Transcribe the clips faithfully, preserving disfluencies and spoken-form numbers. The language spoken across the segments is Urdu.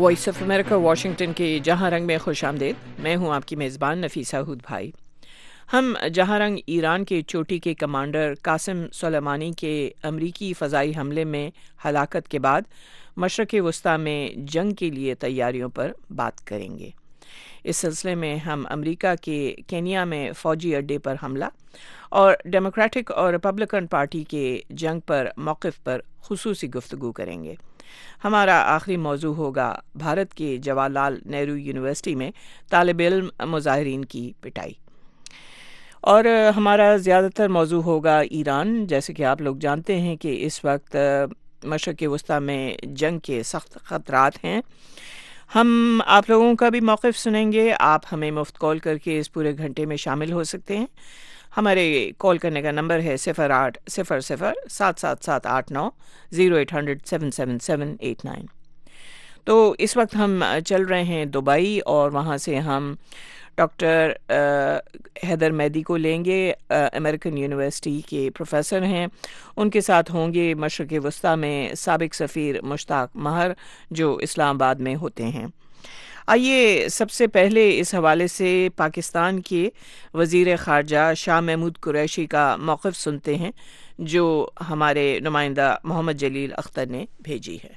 وائس آف امریکہ واشنگٹن کے جہاں رنگ میں خوش آمدید. میں ہوں آپ کی میزبان نفیسہ ہود بھائی. ہم جہاں رنگ ایران کے چوٹی کے کمانڈر قاسم سلیمانی کے امریکی فضائی حملے میں ہلاکت کے بعد مشرق وسطیٰ میں جنگ کے لیے تیاریوں پر بات کریں گے. اس سلسلے میں ہم امریکہ کے کینیا میں فوجی اڈے پر حملہ اور ڈیموکریٹک اور ریپبلکن پارٹی کے جنگ پر موقف پر خصوصی گفتگو کریں گے. ہمارا آخری موضوع ہوگا بھارت کے جواہر لال نہرو یونیورسٹی میں طالب علم مظاہرین کی پٹائی، اور ہمارا زیادہ تر موضوع ہوگا ایران. جیسے کہ آپ لوگ جانتے ہیں کہ اس وقت مشرق وسطیٰ میں جنگ کے سخت خطرات ہیں. ہم آپ لوگوں کا بھی موقف سنیں گے. آپ ہمیں مفت کال کر کے اس پورے گھنٹے میں شامل ہو سکتے ہیں. ہمارے کال کرنے کا نمبر ہے صفر آٹھ صفر صفر سات سات سات آٹھ نو zero eight hundred seven seven seven eight nine. تو اس وقت ہم چل رہے ہیں دبئی، اور وہاں سے ہم ڈاکٹر حیدر مہدی کو لیں گے. امریکن یونیورسٹی کے پروفیسر ہیں. ان کے ساتھ ہوں گے مشرق وسطیٰ میں سابق سفیر مشتاق مہر جو اسلام آباد میں ہوتے ہیں. آئیے سب سے پہلے اس حوالے سے پاکستان کے وزیر خارجہ شاہ محمود قریشی کا موقف سنتے ہیں جو ہمارے نمائندہ محمد جلیل اختر نے بھیجی ہے.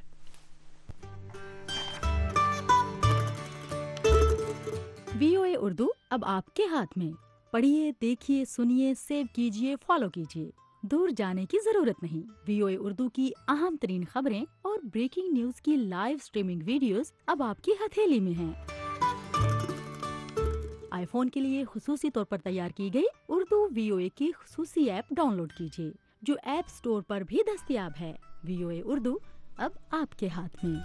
وی او اے اردو اب آپ کے ہاتھ میں. پڑھیے، دیکھیے، سنیے، سیو کیجیے، فالو کیجیے. دور جانے کی ضرورت نہیں. وی او اے اردو کی اہم ترین خبریں اور بریکنگ نیوز کی لائیو سٹریمنگ ویڈیوز اب آپ کی ہتھیلی میں ہیں. آئی فون کے لیے خصوصی طور پر تیار کی گئی اردو وی او اے کی خصوصی ایپ ڈاؤن لوڈ کیجیے جو ایپ سٹور پر بھی دستیاب ہے. وی او اے اردو اب آپ کے ہاتھ میں.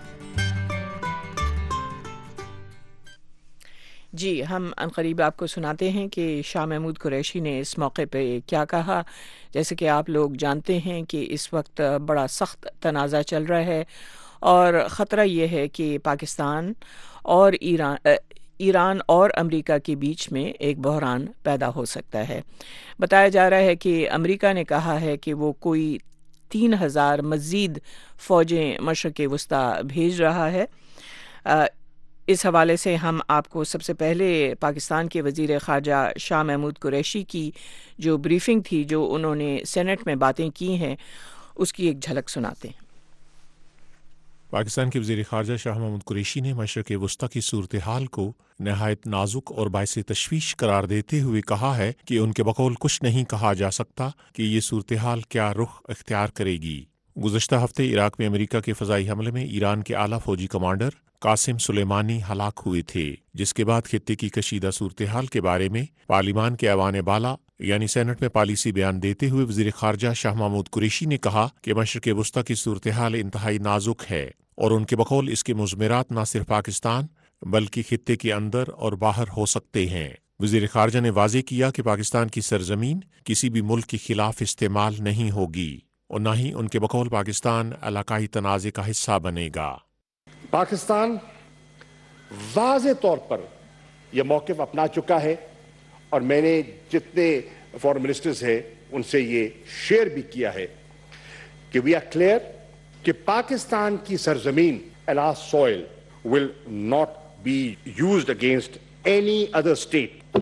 جی، ہم عنقریب آپ کو سناتے ہیں کہ شاہ محمود قریشی نے اس موقع پہ کیا کہا. جیسے کہ آپ لوگ جانتے ہیں کہ اس وقت بڑا سخت تنازع چل رہا ہے، اور خطرہ یہ ہے کہ پاکستان اور ایران ایران اور امریکہ کے بیچ میں ایک بحران پیدا ہو سکتا ہے. بتایا جا رہا ہے کہ امریکہ نے کہا ہے کہ وہ کوئی تین ہزار مزید فوجیں مشرق وسطیٰ بھیج رہا ہے. اس حوالے سے ہم آپ کو سب سے پہلے پاکستان کے وزیر خارجہ شاہ محمود قریشی کی جو بریفنگ تھی، جو انہوں نے سینٹ میں باتیں کی ہیں، اس کی ایک جھلک سناتے ہیں. پاکستان کے وزیر خارجہ شاہ محمود قریشی نے مشرق وسطیٰ کی صورتحال کو نہایت نازک اور باعث تشویش قرار دیتے ہوئے کہا ہے کہ ان کے بقول کچھ نہیں کہا جا سکتا کہ یہ صورتحال کیا رخ اختیار کرے گی. گزشتہ ہفتے عراق میں امریکہ کے فضائی حملے میں ایران کے اعلیٰ فوجی کمانڈر قاسم سلیمانی ہلاک ہوئے تھے، جس کے بعد خطے کی کشیدہ صورتحال کے بارے میں پارلیمان کے ایوان بالا یعنی سینٹ میں پالیسی بیان دیتے ہوئے وزیر خارجہ شاہ محمود قریشی نے کہا کہ مشرق وسطیٰ کی صورتحال انتہائی نازک ہے، اور ان کے بقول اس کے مضمرات نہ صرف پاکستان بلکہ خطے کے اندر اور باہر ہو سکتے ہیں. وزیر خارجہ نے واضح کیا کہ پاکستان کی سرزمین کسی بھی ملک کے خلاف استعمال نہیں ہوگی، اور نہ ہی ان کے بقول پاکستان علاقائی تنازع کا حصہ بنے گا. پاکستان واضح طور پر یہ موقف اپنا چکا ہے، اور میں نے جتنے فورن منسٹرز ہیں ان سے یہ شیئر بھی کیا ہے کہ وی آر کلیئر کہ پاکستان کی سرزمین الا soil will not be used against any other state,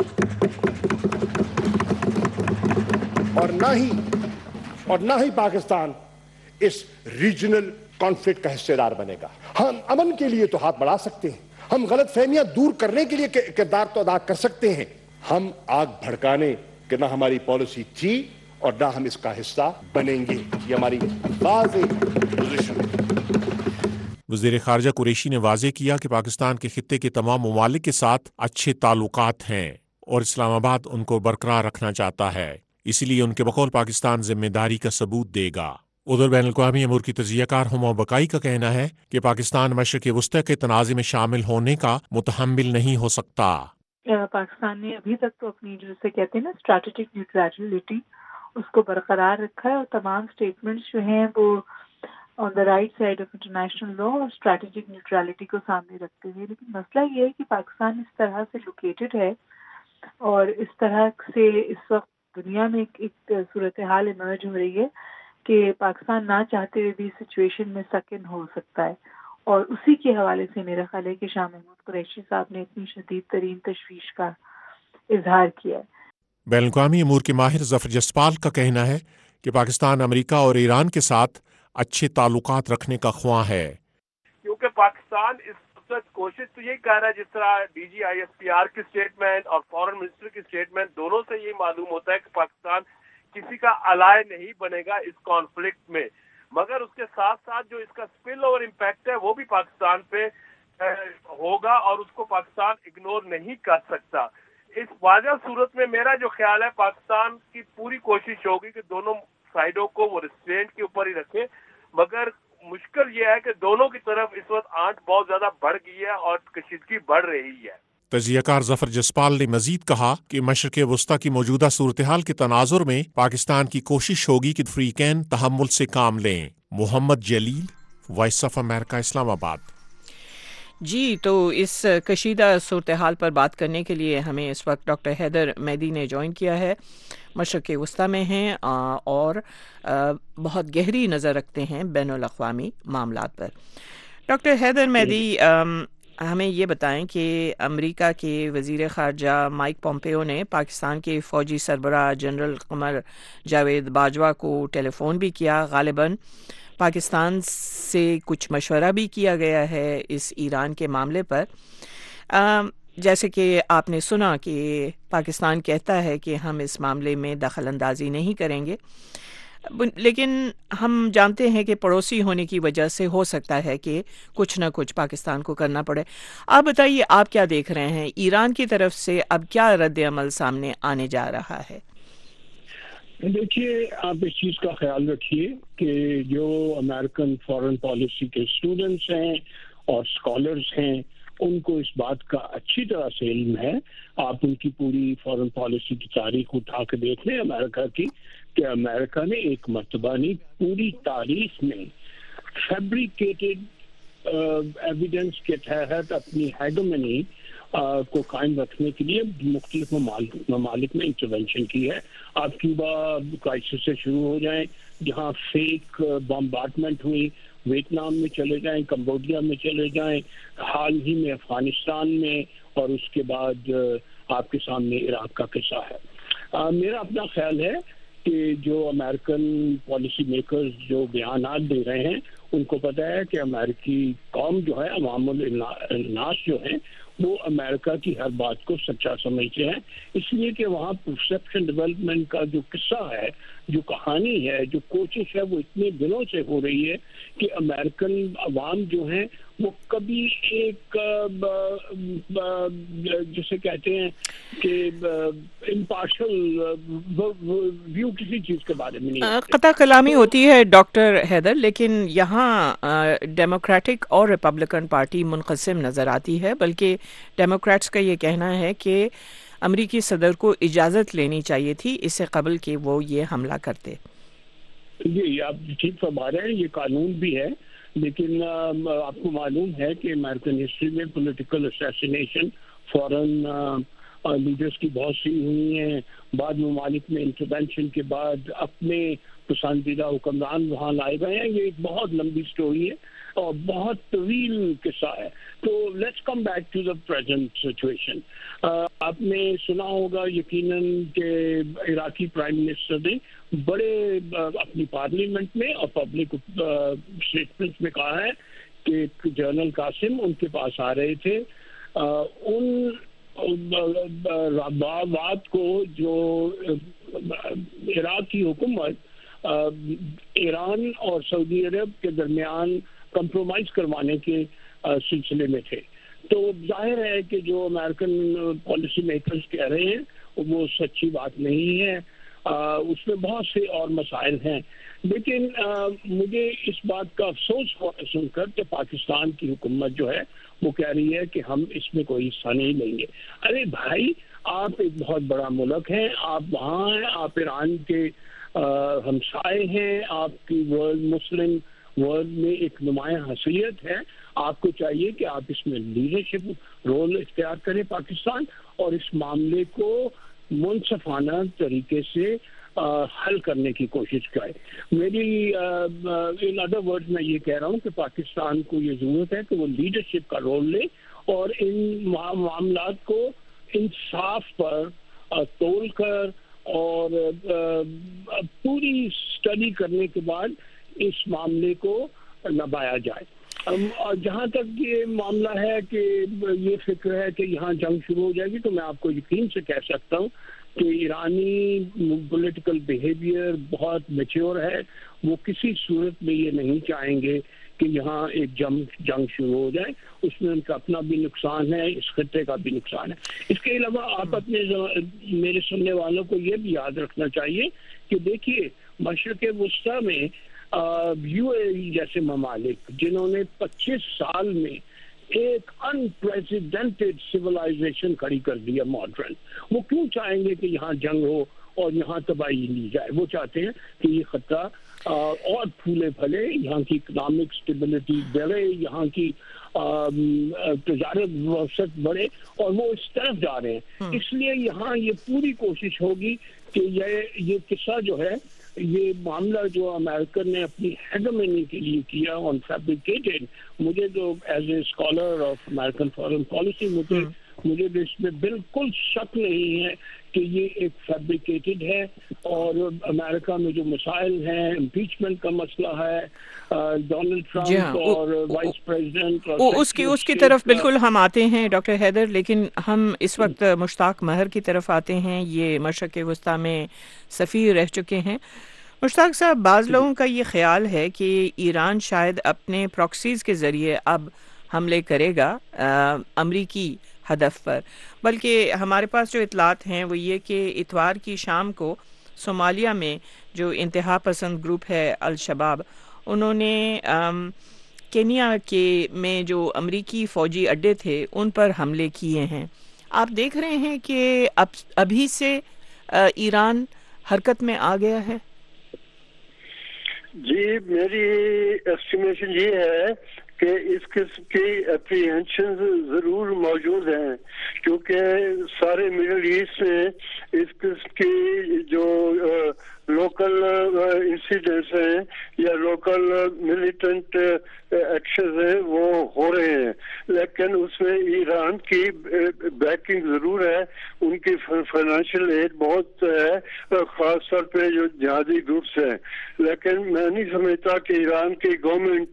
اور نہ ہی اور نہ ہی پاکستان اس ریجنل کانفلکٹ کا حصے دار بنے گا. ہم امن کے لیے تو ہاتھ بڑھا سکتے ہیں، ہم غلط فہمیاں دور کرنے کے لیے کردار تو ادا کر سکتے ہیں، ہم آگ بھڑکانے کہ نہ ہماری پالیسی تھی اور نہ ہم اس کا حصہ بنیں گے. یہ ہماری واضح پوزیشن ہے. وزیر خارجہ قریشی نے واضح کیا کہ پاکستان کے خطے کے تمام ممالک کے ساتھ اچھے تعلقات ہیں اور اسلام آباد ان کو برقرار رکھنا چاہتا ہے، اسی لیے ان کے بقول پاکستان ذمہ داری کا ثبوت دے گا. ادھر بین الاقوامی امور کی تجزیہ کار ہما بقائی کا کہنا ہے کہ پاکستان مشرق وسطیٰ کے تنازع میں شامل ہونے کا متحمل نہیں ہو سکتا. پاکستان نے ابھی تک تو اپنی جسے کہتے ہیں نا اسٹریٹجک نیوٹرلٹی، اس کو برقرار رکھا ہے، اور تمام اسٹیٹمنٹس جو ہیں وہ on the right side of international law اور اسٹریٹجک نیوٹرلٹی کو سامنے رکھتے ہوئے. لیکن مسئلہ یہ ہے کہ پاکستان اس طرح سے لوکیٹڈ ہے اور اس طرح سے اس وقت دنیا میں ایک, ایک صورتحال ایمرج ہو رہی ہے کہ پاکستان نہ چاہتے ہوئے بھی سچویشن میں سکن ہو سکتا ہے. اور اسی کے حوالے سے میرا خیال ہے کہ شاہ محمود قریشی صاحب نے اتنی شدید ترین تشویش کا اظہار کیا ہے۔ بین الاقوامی امور کے ماہر ظفر جسپال کا کہنا ہے کہ پاکستان امریکہ اور ایران کے ساتھ اچھے تعلقات رکھنے کا خواہاں ہے، کیونکہ پاکستان اس وقت کوشش تو یہی کر رہا ہے، جس طرح D G I S P R کی اسٹیٹمنٹ اور فارن منسٹر کی اسٹیٹمنٹ دونوں سے یہ معلوم ہوتا ہے کہ پاکستان کسی کا الائے نہیں بنے گا اس کانفلکٹ میں، مگر اس کے ساتھ ساتھ جو اس کا اسپل اوور امپیکٹ ہے وہ بھی پاکستان پہ ہوگا اور اس کو پاکستان اگنور نہیں کر سکتا۔ اس واضح صورت میں میرا جو خیال ہے پاکستان کی پوری کوشش ہوگی کہ دونوں سائڈوں کو وہ ریسٹرینٹ کے اوپر ہی رکھے، مگر مشکل یہ ہے کہ دونوں کی طرف اس وقت آنچ بہت زیادہ بڑھ گئی ہے اور کشیدگی بڑھ رہی ہے۔ تجزیہ کار ظفر جسپال نے مزید کہا کہ مشرق وسطیٰ کی موجودہ صورتحال کے تناظر میں پاکستان کی کوشش ہوگی کہ فریقین تحمل سے کام لیں۔ محمد جلیل، وائس آف امریکہ، اسلام آباد۔ جی، تو اس کشیدہ صورتحال پر بات کرنے کے لیے ہمیں اس وقت ڈاکٹر حیدر مہدی نے جوائن کیا ہے، مشرق وسطیٰ میں ہیں اور بہت گہری نظر رکھتے ہیں بین الاقوامی معاملات پر۔ ڈاکٹر حیدر مہدی، ہمیں یہ بتائیں کہ امریکہ کے وزیر خارجہ مائک پومپیو نے پاکستان کے فوجی سربراہ جنرل قمر جاوید باجوہ کو ٹیلی فون بھی کیا، غالباً پاکستان سے کچھ مشورہ بھی کیا گیا ہے اس ایران کے معاملے پر۔ جیسے کہ آپ نے سنا کہ پاکستان کہتا ہے کہ ہم اس معاملے میں دخل اندازی نہیں کریں گے، لیکن ہم جانتے ہیں کہ پڑوسی ہونے کی وجہ سے ہو سکتا ہے کہ کچھ نہ کچھ پاکستان کو کرنا پڑے۔ آپ بتائیے، آپ کیا دیکھ رہے ہیں ایران کی طرف سے اب کیا رد عمل سامنے آنے جا رہا ہے؟ دیکھیے، آپ اس چیز کا خیال رکھیے کہ جو امریکن فارن پالیسی کے اسٹوڈنٹس ہیں اور اسکالرز ہیں ان کو اس بات کا اچھی طرح سے علم ہے۔ آپ ان کی پوری فارن پالیسی کی تاریخ اٹھا کے دیکھ لیں امریکہ کی، کہ امریکہ نے ایک مرتبہ نہیں پوری تاریخ میں فیبریکیٹڈ ایویڈنس کے تحت اپنی ہیگمنی کو قائم رکھنے کے لیے مختلف ممالک میں انٹرونشن کی ہے۔ آپ کیوبا کرائسس سے شروع ہو جائیں، جہاں فیک بمبارڈمنٹ ہوئی، ویتنام میں چلے جائیں، کمبوڈیا میں چلے جائیں، حال ہی میں افغانستان میں، اور اس کے بعد آپ کے سامنے عراق کا قصہ ہے۔ میرا اپنا خیال ہے کہ جو امریکن پالیسی میکرز جو بیانات دے رہے ہیں ان کو پتہ ہے کہ امریکی قوم جو ہے، عوام الناس جو ہیں، وہ امریکہ کی ہر بات کو سچا سمجھتے ہیں، اس لیے کہ وہاں پرسیپشن ڈیولپمنٹ کا جو قصہ ہے، جو کہانی ہے، جو کوشش ہے، وہ اتنے دنوں سے ہو رہی ہے کہ امریکن عوام جو ہیں وہ کبھی ایک جسے کہتے ہیں کہ امپارشل ویو کسی چیز کے بارے میں نہیں، قطع کلامی ہوتی ہے ڈاکٹر حیدر، لیکن یہاں ڈیموکریٹک اور ریپبلکن پارٹی منقسم نظر آتی ہے، بلکہ ڈیموکریٹس کا یہ کہنا ہے کہ امریکی صدر کو اجازت لینی چاہیے تھی اس سے قبل کہ وہ یہ حملہ کرتے۔ جی، آپ ٹھیک فرما رہے ہیں، یہ قانون بھی ہے، لیکن آپ کو معلوم ہے کہ امریکن ہسٹری میں پولیٹیکل اسیسینیشن فورن لیڈرز کی بہت سی ہوئی ہیں، بعض ممالک میں انٹرونشن کے بعد اپنے پسندیدہ حکمران وہاں لائے گئے ہیں۔ یہ ایک بہت لمبی سٹوری ہے اور بہت طویل قصہ ہے۔ تو let's come back to the present situation. آپ نے سنا ہوگا یقیناً کہ عراقی پرائم منسٹر نے بڑے اپنی پارلیمنٹ میں اور پبلک اسٹیٹمنٹ میں کہا ہے کہ جنرل قاسم ان کے پاس آ رہے تھے، ان بات کو جو عراق کی حکومت ایران اور سعودی عرب کے درمیان کمپرومائز کروانے کے سلسلے میں تھے۔ تو ظاہر ہے کہ جو امریکن پالیسی میکرز کہہ رہے ہیں وہ سچی بات نہیں ہے، اس میں بہت سے اور مسائل ہیں، لیکن مجھے اس بات کا افسوس ہوا سن کر کہ پاکستان کی حکومت جو ہے وہ کہہ رہی ہے کہ ہم اس میں کوئی حصہ نہیں لیں گے۔ ارے بھائی، آپ ایک بہت بڑا ملک ہیں، آپ وہاں ہیں، آپ ایران کے ہمسائے ہیں، آپ کی ورلڈ مسلم ورلڈ میں ایک نمایاں حیثیت ہے، آپ کو چاہیے کہ آپ اس میں لیڈرشپ رول اختیار کریں پاکستان، اور اس معاملے کو منصفانہ طریقے سے حل کرنے کی کوشش کرے. میری ان ادر ورڈ میں یہ کہہ رہا ہوں کہ پاکستان کو یہ ضرورت ہے کہ وہ لیڈرشپ کا رول لے اور ان معاملات کو انصاف پر تول کر اور پوری اسٹڈی کرنے کے بعد اس معاملے کو نبھایا جائے. جہاں تک یہ معاملہ ہے کہ یہ فکر ہے کہ یہاں جنگ شروع ہو جائے گی تو میں آپ کو یقین سے کہہ سکتا ہوں کہ ایرانی پولیٹیکل بیہیویئر بہت میچور ہے. وہ کسی صورت میں یہ نہیں چاہیں گے کہ یہاں ایک جنگ جنگ شروع ہو جائے. اس میں ان کا اپنا بھی نقصان ہے, اس خطے کا بھی نقصان ہے. اس کے علاوہ آپ اپنے میرے سننے والوں کو یہ بھی یاد رکھنا چاہیے کہ دیکھیے مشرق وسطیٰ میں یو اے ای جیسے ممالک جنہوں نے پچیس سال میں ایک انپریسیڈنٹڈ سویلائزیشن کھڑی کر دی ہے ماڈرن, وہ کیوں چاہیں گے کہ یہاں جنگ ہو اور یہاں تباہی لی جائے؟ وہ چاہتے ہیں کہ یہ خطہ اور پھولے پھلے, یہاں کی اکنامک اسٹیبلٹی بڑھے, یہاں کی تجارت وسعت بڑھے, اور وہ اس طرف جا رہے ہیں. اس لیے یہاں یہ پوری کوشش ہوگی کہ یہ یہ قصہ جو ہے, یہ معاملہ جو امریکن نے اپنی ہیگمنی کے لیے کیا آن فیبریکیٹڈ, مجھے جو as a scholar of American foreign policy مجھے مجھے اس میں بالکل شک نہیں ہے کہ یہ ایک فیبریکیٹڈ ہے. اور امریکہ میں جو مسائل ہیں, امپیچمنٹ کا مسئلہ ہے, ڈونلڈ ٹرمپ اور وائس پریزیڈنٹ, اس کی اس کی طرف بالکل ہم آتے ہیں ڈاکٹر حیدر, لیکن ہم اس وقت مشتاق مہر کی طرف آتے ہیں. یہ مشرق وسطیٰ میں سفیر رہ چکے ہیں. مشتاق صاحب, بعض لوگوں کا یہ خیال ہے کہ ایران شاید اپنے پراکسیز کے ذریعے اب حملے کرے گا امریکی ہدف پر, بلکہ ہمارے پاس جو اطلاعات ہیں وہ یہ کہ اتوار کی شام کو صومالیہ میں جو انتہا پسند گروپ ہے الشباب, انہوں نے کینیا کے میں جو امریکی فوجی اڈے تھے ان پر حملے کیے ہیں. آپ دیکھ رہے ہیں کہ اب ابھی سے ایران حرکت میں آ گیا ہے؟ جی, میری ایسٹیمیشن یہ ہے کہ اس قسم کی اپریہنشن ضرور موجود ہیں, کیونکہ سارے مڈل ایسٹ میں اس قسم کی جو لوکل انسیڈنٹس ہیں یا لوکل ملیٹنٹ ایکشنز ہیں وہ ہو رہے ہیں, لیکن اس میں ایران کی بیکنگ ضرور ہے, ان کی فائنینشیل ایڈ بہت ہے, خاص طور پہ جو جہادی گروپس ہیں. لیکن میں نہیں سمجھتا کہ ایران کی گورنمنٹ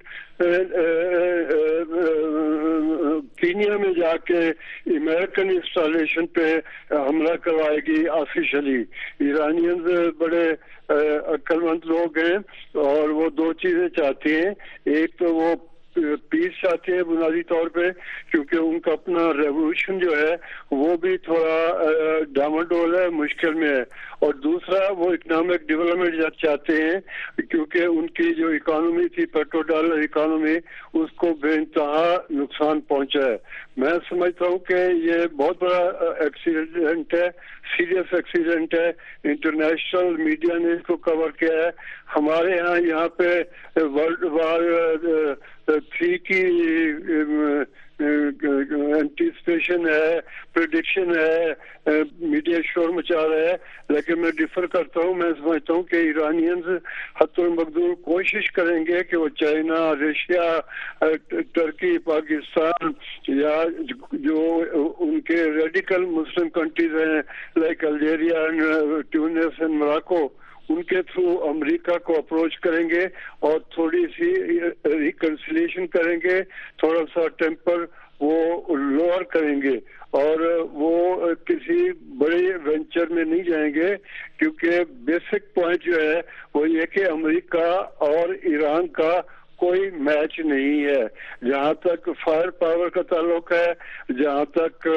کینیا میں جا کے امریکن انسٹالیشن پہ حملہ کروائے گی آفیشلی. ایرانینز بڑے عقل مند لوگ ہیں اور وہ دو چیزیں چاہتے ہیں. ایک تو وہ پیس چاہتے ہیں بنیادی طور پہ, کیونکہ ان کا اپنا ریولوشن جو ہے وہ بھی تھوڑا ڈاماڈول ہے, مشکل میں ہے. اور دوسرا وہ اکنامک ڈیولپمنٹ چاہتے ہیں, کیونکہ ان کی جو اکانومی تھی پیٹرو ڈالر اکانومی, اس کو بے انتہا نقصان پہنچا ہے. میں سمجھتا ہوں کہ یہ بہت بڑا ایکسیڈنٹ ہے, سیریس ایکسیڈنٹ ہے. انٹرنیشنل میڈیا نے اس کو کور کیا ہے. ہمارے ہاں یہاں پہ ورلڈ وار تھری کی اینٹیسپیشن ہے, پریڈکشن ہے, میڈیا شور مچا رہا ہے. لیکن میں ڈفر کرتا ہوں, میں سمجھتا ہوں کہ ایرانینز حتی المقدور کوشش کریں گے کہ وہ چائنا, رشیا, ترکی, پاکستان یا جو ان کے ریڈیکل مسلم کنٹریز ہیں like Algeria, Tunis and Morocco, ان کے تھرو امریکہ کو اپروچ کریں گے اور تھوڑی سی ریکنسیلیشن کریں گے, تھوڑا سا ٹیمپر وہ لوور کریں گے, اور وہ کسی بڑے وینچر میں نہیں جائیں گے. کیونکہ بیسک پوائنٹ جو ہے وہ یہ کہ امریکہ اور ایران کا کوئی میچ نہیں ہے. جہاں تک فائر پاور کا تعلق ہے, جہاں تک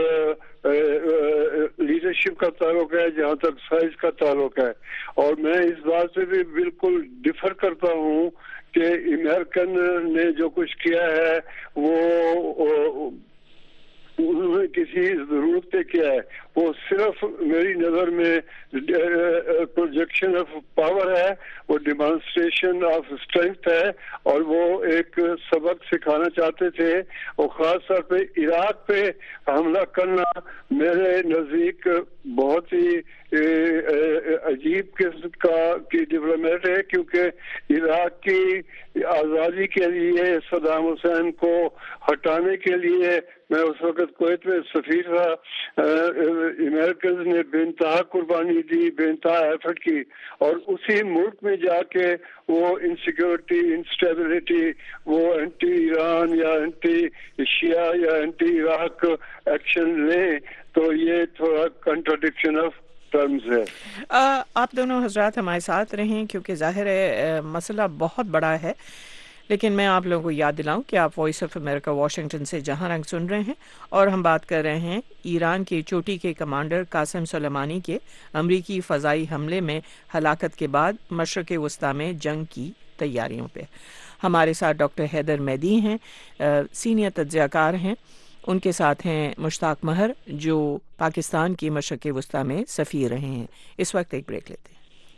لیڈرشپ کا تعلق ہے, جہاں تک سائز کا تعلق ہے. اور میں اس بات سے بھی بالکل ڈفر کرتا ہوں کہ امریکن نے جو کچھ کیا ہے وہ انہوں نے کسی ضرورت پہ کیا ہے. وہ صرف میری نظر میں پروجیکشن آف پاور ہے. وہ ڈیمانسٹریشن آف اسٹرینتھ ہے اور وہ ایک سبق سکھانا چاہتے تھے. اور خاص طور پہ عراق پہ حملہ کرنا میرے نزدیک بہت ہی عجیب قسم کا کی ڈیولپمنٹ ہے, کیونکہ عراق کی آزادی کے لیے صدام حسین کو ہٹانے کے لیے, میں اس وقت کویت میں سفیر تھا, امریکنز نے بے انتہا قربانی دی, بے انتہا ایفرٹ کی, اور اسی ملک میں جا کے وہ انسیکیورٹی, انسٹیبلٹی, وہ اینٹی ایران یا اینٹی شیعہ یا اینٹی عراق ایکشن لیں, تو یہ تھوڑا کنٹراڈکشن آف ٹرمز ہے. آپ دونوں حضرات ہمارے ساتھ رہیں کیونکہ ظاہر ہے مسئلہ بہت بڑا ہے, لیکن میں آپ لوگوں کو یاد دلاؤں کہ آپ وائس آف امریکہ واشنگٹن سے جہاں رنگ سن رہے ہیں, اور ہم بات کر رہے ہیں ایران کی چوٹی کے کمانڈر قاسم سلیمانی کے امریکی فضائی حملے میں ہلاکت کے بعد مشرق وسطیٰ میں جنگ کی تیاریوں پہ. ہمارے ساتھ ڈاکٹر حیدر مہدی ہیں, سینئر تجزیہ کار ہیں, ان کے ساتھ ہیں مشتاق مہر جو پاکستان کی مشرق وسطیٰ میں سفیر رہے ہیں. اس وقت ایک بریک لیتے ہیں.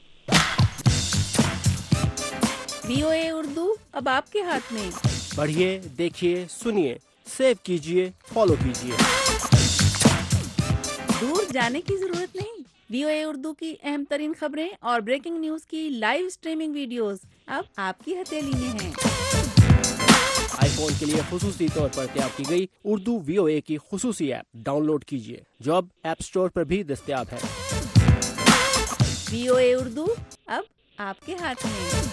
وی او اے اردو اب آپ کے ہاتھ میں. پڑھیے, دیکھیے, سنیے, سیو کیجیے, فالو کیجیے. دور جانے کی ضرورت نہیں. وی او اے اردو کی اہم ترین خبریں اور بریکنگ نیوز کی لائیو سٹریمنگ ویڈیوز اب آپ کی ہتھیلی میں ہیں. آئی فون کے لیے خصوصی طور پر تیار کی گئی اردو وی او اے کی خصوصی ایپ ڈاؤن لوڈ کیجیے, جو اب ایپ سٹور پر بھی دستیاب ہے. وی او اے اردو اب آپ کے ہاتھ میں.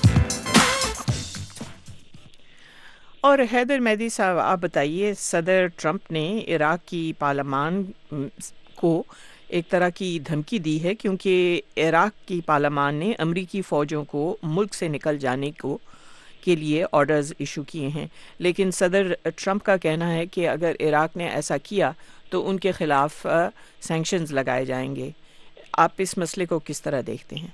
اور حیدر مہدی صاحب, آپ بتائیے, صدر ٹرمپ نے عراق کی پارلیمان کو ایک طرح کی دھمکی دی ہے کیونکہ عراق کی پارلیمان نے امریکی فوجوں کو ملک سے نکل جانے کو کے لیے آرڈرز ایشو کیے ہیں, لیکن صدر ٹرمپ کا کہنا ہے کہ اگر عراق نے ایسا کیا تو ان کے خلاف سینکشنز لگائے جائیں گے. آپ اس مسئلے کو کس طرح دیکھتے ہیں؟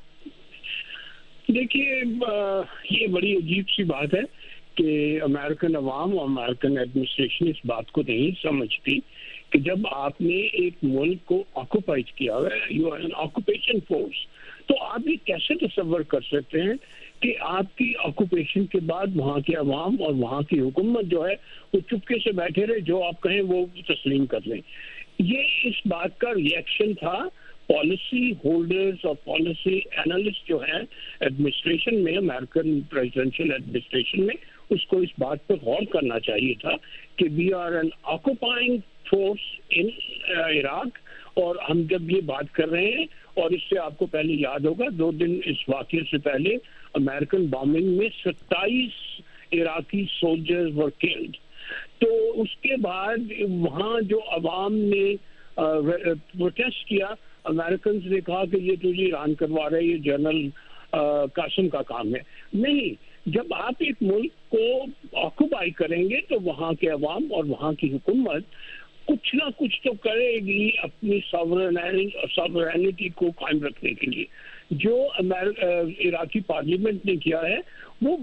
دیکھیے, یہ بڑی عجیب سی بات ہے کہ امریکن عوام اور امریکن ایڈمنسٹریشن اس بات کو نہیں سمجھتی کہ جب آپ نے ایک ملک کو آکوپائز کیا ہوا ہے, you are an occupation force, تو آپ یہ کیسے تصور کر سکتے ہیں کہ آپ کی آکوپیشن کے بعد وہاں کے عوام اور وہاں کی حکومت جو ہے وہ چپکے سے بیٹھے رہے, جو آپ کہیں وہ تسلیم کر لیں. یہ اس بات کا ریئیکشن تھا پالیسی ہولڈرز اور پالیسی اینالسٹ جو ہیں ایڈمنسٹریشن میں, امریکن پریزیڈنشل ایڈمنسٹریشن میں, اس کو اس بات پر غور کرنا چاہیے تھا کہ we are an occupying force in Iraq. اور ہم جب یہ بات کر رہے ہیں, اور اس سے آپ کو پہلے یاد ہوگا دو دن اس واقعے سے پہلے امریکن بامبنگ میں ستائیس عراقی سولجرز ور کلڈ. تو اس کے بعد وہاں جو عوام نے پروٹیسٹ کیا, امریکنز نے کہا کہ یہ تو جی ایران کروا رہے, یہ جنرل قاسم کا کام ہے. نہیں, جب آپ ایک ملک کو آکوپائی کریں گے تو وہاں کے عوام اور وہاں کی حکومت کچھ نہ کچھ تو کرے گی اپنی ساورینٹی کو قائم رکھنے کے لیے. جو عراقی پارلیمنٹ نے کیا ہے وہ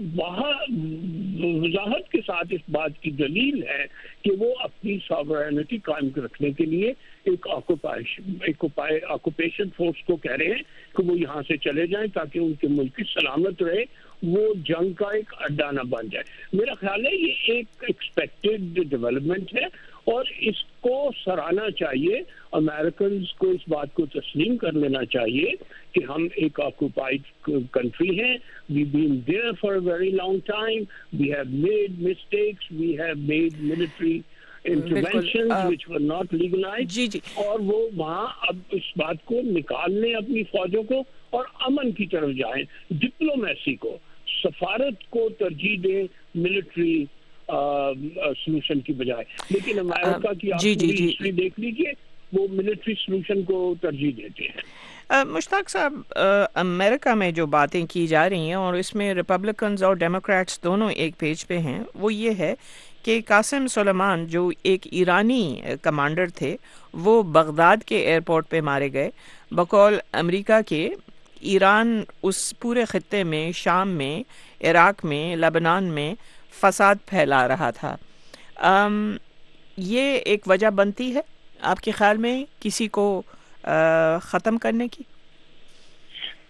وضاحت کے ساتھ اس بات کی دلیل ہے کہ وہ اپنی ساورینٹی قائم رکھنے کے لیے ایک آکوپیشن فورس کو کہہ رہے ہیں کہ وہ یہاں سے چلے جائیں تاکہ ان کے ملک کی سلامت رہے, وہ جنگ کا ایک اڈا نہ بن جائے. میرا خیال ہے یہ ایک ایکسپیکٹڈ ڈیولپمنٹ ہے اور اس کو سراہنا چاہیے. امریکنز کو اس بات کو تسلیم کر لینا چاہیے کہ ہم ایک آکوپائڈ کنٹری ہیں. We been there for a very long time, we have made mistakes, we have made military interventions which were not legalized. جی جی اور وہ وہاں اب اس بات کو نکال لیں اپنی فوجوں کو اور امن کی طرف جائیں, ڈپلومیسی کو, سفارت کو ترجیح دیں ملٹری سلوشن کی بجائے. لیکن امریکہ کی آپ پوری ہسٹری دیکھ لیجیے, وہ ملٹری سلوشن کو ترجیح دیتے ہیں. مشتاق صاحب, امریکہ میں جو باتیں کی جا رہی ہیں اور اس میں ریپبلکنز اور ڈیموکریٹس دونوں ایک پیج پہ ہیں, وہ یہ ہے کہ قاسم سلیمان جو ایک ایرانی کمانڈر تھے وہ بغداد کے ایئرپورٹ پہ مارے گئے. بقول امریکہ کے ایران اس پورے خطے میں, شام میں, عراق میں, لبنان میں فساد پھیلا رہا تھا. آم, یہ ایک وجہ بنتی ہے آپ کے خیال میں کسی کو ختم کرنے کی؟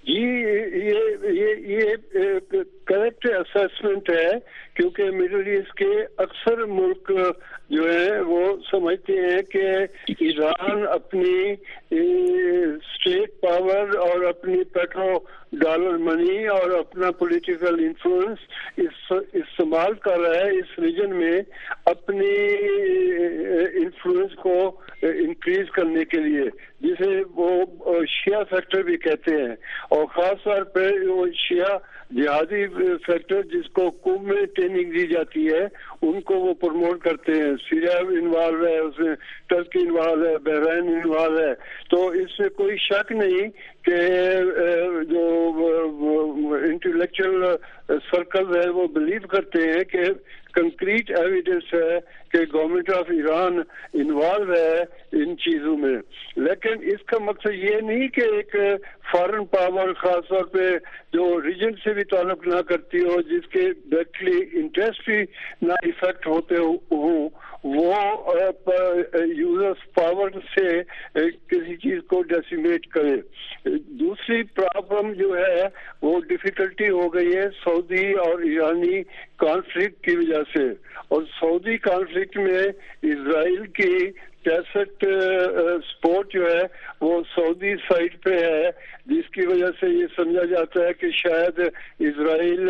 جی یہ یہ یہ کریکٹ اسیسمنٹ ہے، کیونکہ مڈل ایسٹ کے اکثر ملک جو ہیں وہ سمجھتے ہیں کہ ایران اپنی اسٹیٹ پاور اور اپنی پیٹرو ڈالر منی اور اپنا پولیٹیکل انفلوئنس استعمال کر رہا ہے اس ریجن میں اپنی انفلوئنس کو انکریز کرنے کے لیے، جسے وہ شیعہ فیکٹر بھی کہتے ہیں، اور خاص طور پہ وہ شیعہ جہادی فیکٹر جس کو قوم میں ٹریننگ دی جاتی ہے ان کو وہ پروموٹ کرتے ہیں۔ سیریا انوالو ہے، اس میں ٹرکی انوالو ہے، بحرین انوالو ہے، تو اس میں کوئی شک نہیں کہ جو انٹلیکچوئل سرکل ہے وہ بلیو کرتے ہیں کہ کنکریٹ ایویڈنس ہے کہ گورنمنٹ آف ایران انوالو ہے ان چیزوں میں، لیکن اس کا مقصد یہ نہیں کہ ایک فارن پاور خاص طور پہ جو ریجن سے بھی تعلق نہ کرتی ہو، جس کے ڈائریکٹلی انٹرسٹ بھی نہ افیکٹ ہوتے ہوں، وہ یوزرس پاور سے کسی چیز کو ڈیسیمیٹ کرے۔ دوسری پرابلم جو ہے وہ ڈیفیکلٹی ہو گئی ہے سعودی اور ایرانی کانفلکٹ کی وجہ سے، اور سعودی کانفلکٹ میں اسرائیل کی ٹیسٹ سپورٹ جو ہے وہ سعودی سائڈ پہ ہے، جس کی وجہ سے یہ سمجھا جاتا ہے کہ شاید اسرائیل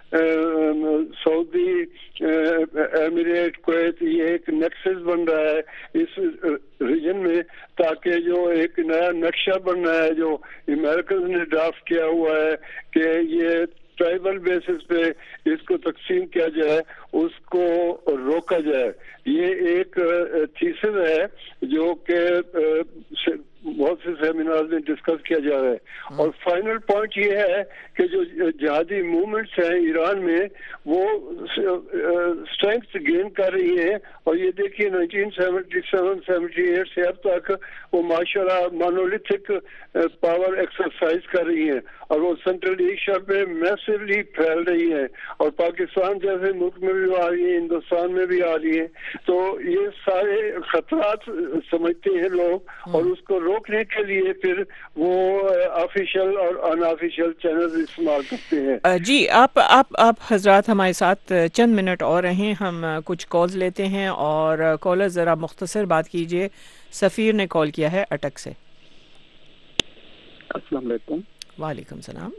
سعودی ایمریٹ کویت یہ ایک نیکسس بن رہا ہے اس ریجن میں، تاکہ جو ایک نیا نقشہ بن رہا ہے جو امریکن نے ڈرافٹ کیا ہوا ہے کہ یہ ٹرائبل بیسس پہ اس کو تقسیم کیا جائے، اس کو روکا جائے۔ یہ ایک تھیسس ہے جو کہ بہت سے سیمینار میں ڈسکس کیا جا رہا ہے، اور فائنل پوائنٹ یہ ہے کہ جو جہادی موومنٹس ہیں ایران میں وہ اسٹرینگتھ گین کر رہی ہیں، اور یہ دیکھیے nineteen seventy seven seventy eight سے اب تک وہ ماشاء اللہ مانولیتھک پاور ایکسرسائز کر رہی ہیں، اور وہ سینٹرل ایشیا پہ میسولی پھیل رہی ہیں، اور پاکستان جیسے ملک میں بھی آ رہی ہیں، ہندوستان میں بھی آ رہی ہیں، تو یہ سارے خطرات سمجھتے ہیں لوگ، اور اس کو روکنے کے لیے پھر وہ آفیشیل اور ان آفیشیل چینل استعمال کرتے ہیں۔ جی آپ آپ آپ حضرات ہمارے ساتھ چند منٹ اور رہیں، ہم کچھ کالز لیتے ہیں، اور کالر ذرا مختصر بات کیجیے۔ سفیر نے کال کیا ہے اٹک سے۔ السلام علیکم۔ وعلیکم السلام۔